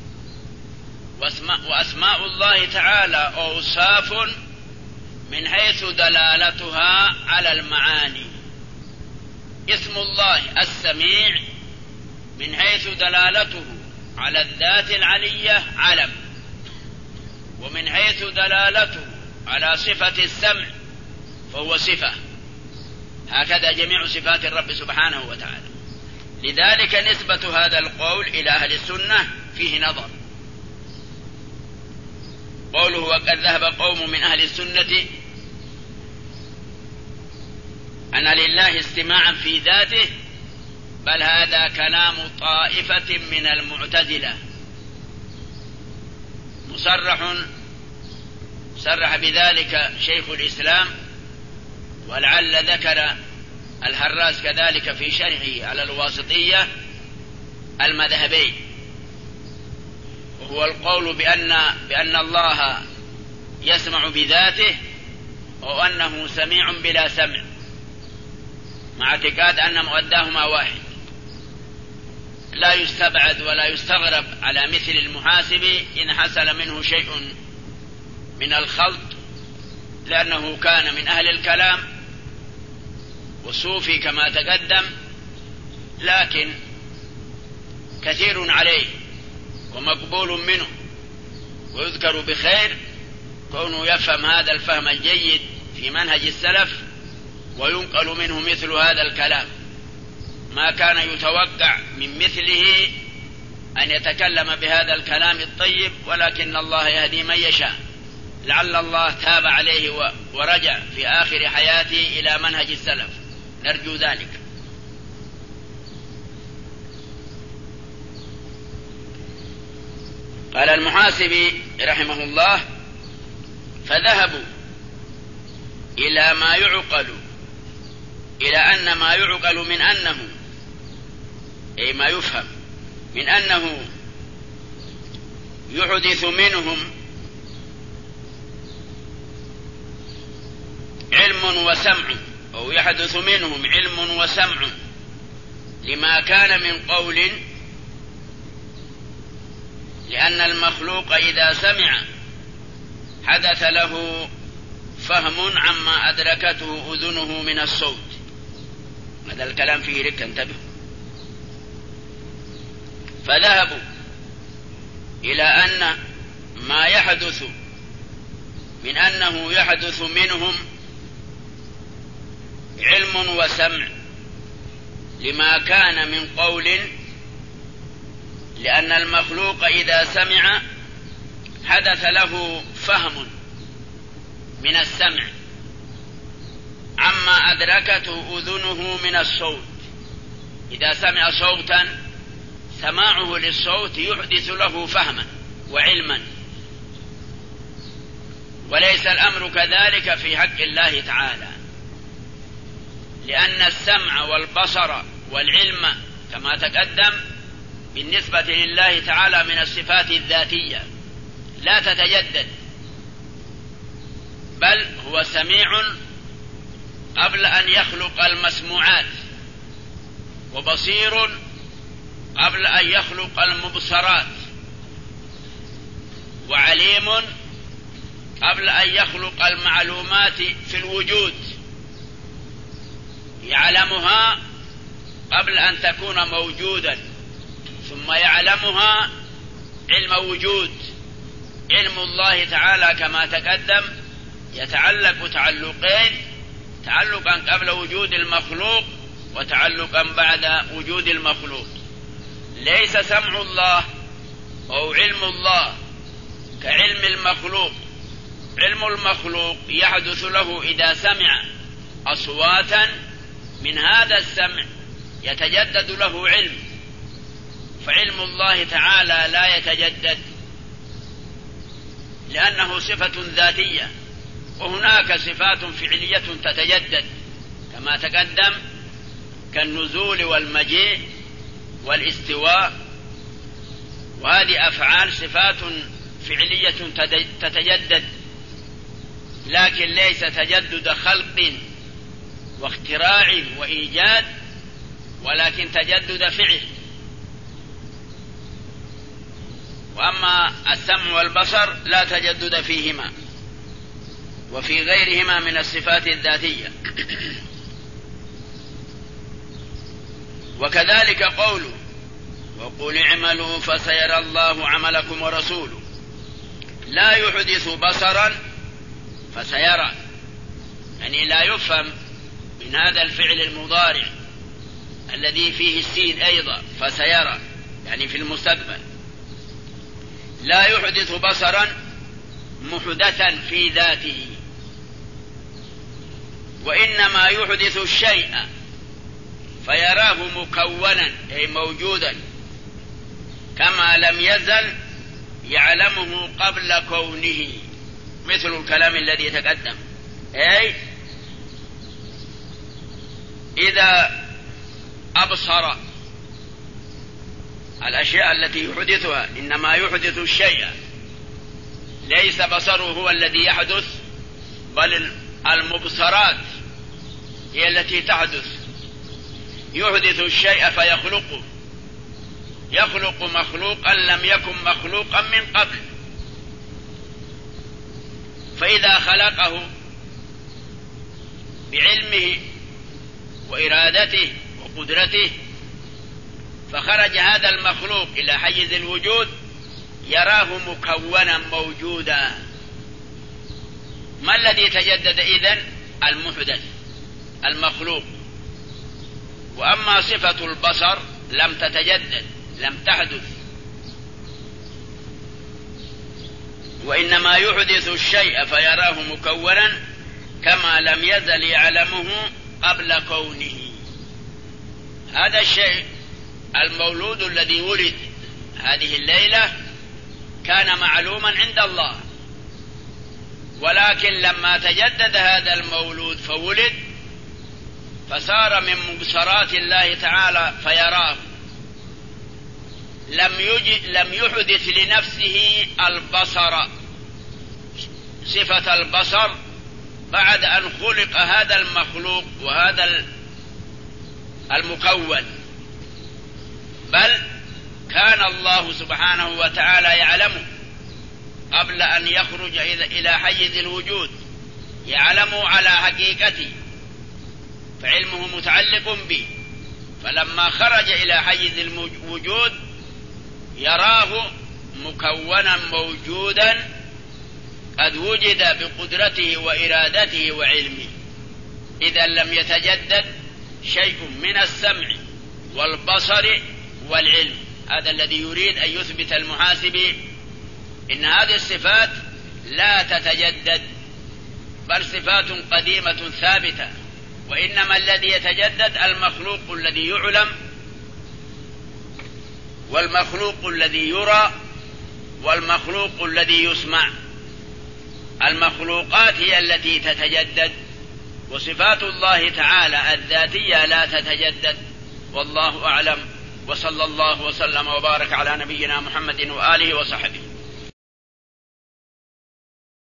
وأسماء الله تعالى أوصاف من حيث دلالتها على المعاني. اسم الله السميع من حيث دلالته على الذات العلية علم، ومن حيث دلالته على صفة السمع فهو صفة. هكذا جميع صفات الرب سبحانه وتعالى. لذلك نسبة هذا القول إلى أهل السنة فيه نظر. قوله وقد ذهب قوم من أهل السنة أن لله استماعا في ذاته، بل هذا كلام طائفة من المعتزلة مصرح صرح بذلك شيخ الإسلام، ولعل ذكر الهراس كذلك في شرحه على الواسطية المذهبين، وهو القول بأن, بأن الله يسمع بذاته، وأنه سميع بلا سمع، مع اعتقاد أن مؤداهما واحد. لا يستبعد ولا يستغرب على مثل المحاسب إن حصل منه شيء من الخلط، لأنه كان من أهل الكلام وصوفي كما تقدم، لكن كثير عليه ومقبول منه ويذكر بخير كونه يفهم هذا الفهم الجيد في منهج السلف، وينقل منه مثل هذا الكلام. ما كان يتوقع من مثله أن يتكلم بهذا الكلام الطيب، ولكن الله يهدي من يشاء. لعل الله تاب عليه ورجع في آخر حياته إلى منهج السلف، نرجو ذلك. قال المحاسبي رحمه الله: فذهبوا إلى ما يعقل إلى أن ما يعقل من أنه، أي ما يفهم من أنه يحدث منهم علم وسمع، أو يحدث منهم علم وسمع لما كان من قول، لأن المخلوق إذا سمع حدث له فهم عما أدركته أذنه من الصوت. هذا الكلام فيه رك، انتبه. فذهبوا إلى أن ما يحدث من أنه يحدث منهم علم وسمع لما كان من قول، لأن المخلوق إذا سمع حدث له فهم من السمع عما أدركته أذنه من الصوت. إذا سمع صوتا سماعه للصوت يحدث له فهما وعلما، وليس الأمر كذلك في حق الله تعالى، لأن السمع والبصر والعلم كما تقدم بالنسبة لله تعالى من الصفات الذاتية لا تتجدد، بل هو سميع قبل أن يخلق المسموعات، وبصير قبل أن يخلق المبصرات، وعليم قبل أن يخلق المعلومات في الوجود، يعلمها قبل أن تكون موجودا، ثم يعلمها علم وجود. علم الله تعالى كما تقدم يتعلق تعلقين: تعلقا قبل وجود المخلوق وتعلقا بعد وجود المخلوق. ليس سمع الله أو علم الله كعلم المخلوق. علم المخلوق يحدث له إذا سمع أصواتا، من هذا السمع يتجدد له علم، فعلم الله تعالى لا يتجدد لأنه صفة ذاتية، وهناك صفات فعلية تتجدد كما تقدم كالنزول والمجيء والاستواء، وهذه أفعال صفات فعلية تتجدد، لكن ليس تجدد خلق واختراع وإيجاد، ولكن تجدد فعل. وأما السمع والبصر لا تجدد فيهما وفي غيرهما من الصفات الذاتية. وكذلك قوله: وقل اعملوا فسيرى الله عملكم ورسوله. لا يحدث بصرا فسيرى، يعني لا يفهم من هذا الفعل المضارع الذي فيه السين أيضا فسيرى، يعني في المستقبل. لا يحدث بصرا محدثا في ذاته، وإنما يحدث الشيء فيراه مكونا أي موجودا، كما لم يزل يعلمه قبل كونه، مثل الكلام الذي تقدم. أي إذا أبصر الأشياء التي يحدثها، إنما يحدث الشيء، ليس بصره هو الذي يحدث، بل المبصرات هي التي تحدث. يحدث الشيء فيخلقه، يخلق مخلوقا لم يكن مخلوقا من قبل، فإذا خلقه بعلمه وإرادته وقدرته فخرج هذا المخلوق إلى حيز الوجود يراه مكونا موجودا. ما الذي تجدد إذن؟ المحدث المخلوق. وأما صفة البصر لم تتجدد، لم تحدث، وإنما يحدث الشيء فيراه مكونا كما لم يزل يعلمه قبل كونه. هذا الشيء المولود الذي ولد هذه الليلة كان معلوما عند الله، ولكن لما تجدد هذا المولود فولد فصار من مبصرات الله تعالى فيراه. لم يج... لم يحدث لنفسه البصر، صفة البصر، بعد أن خلق هذا المخلوق وهذا المكون، بل كان الله سبحانه وتعالى يعلمه قبل أن يخرج إلى حيز الوجود، يعلمه على حقيقته، فعلمه متعلق به. فلما خرج إلى حيز الوجود يراه مكونا موجودا قد وجد بقدرته وإرادته وعلمه. إذا لم يتجدد شيء من السمع والبصر والعلم. هذا الذي يريد أن يثبت المحاسبي، إن هذه الصفات لا تتجدد، بل صفات قديمة ثابتة، وإنما الذي يتجدد المخلوق الذي يعلم، والمخلوق الذي يرى، والمخلوق الذي يسمع. المخلوقات هي التي تتجدد، وصفات الله تعالى الذاتية لا تتجدد. والله أعلم، وصلى الله وسلم وبارك على نبينا محمد وآله وصحبه.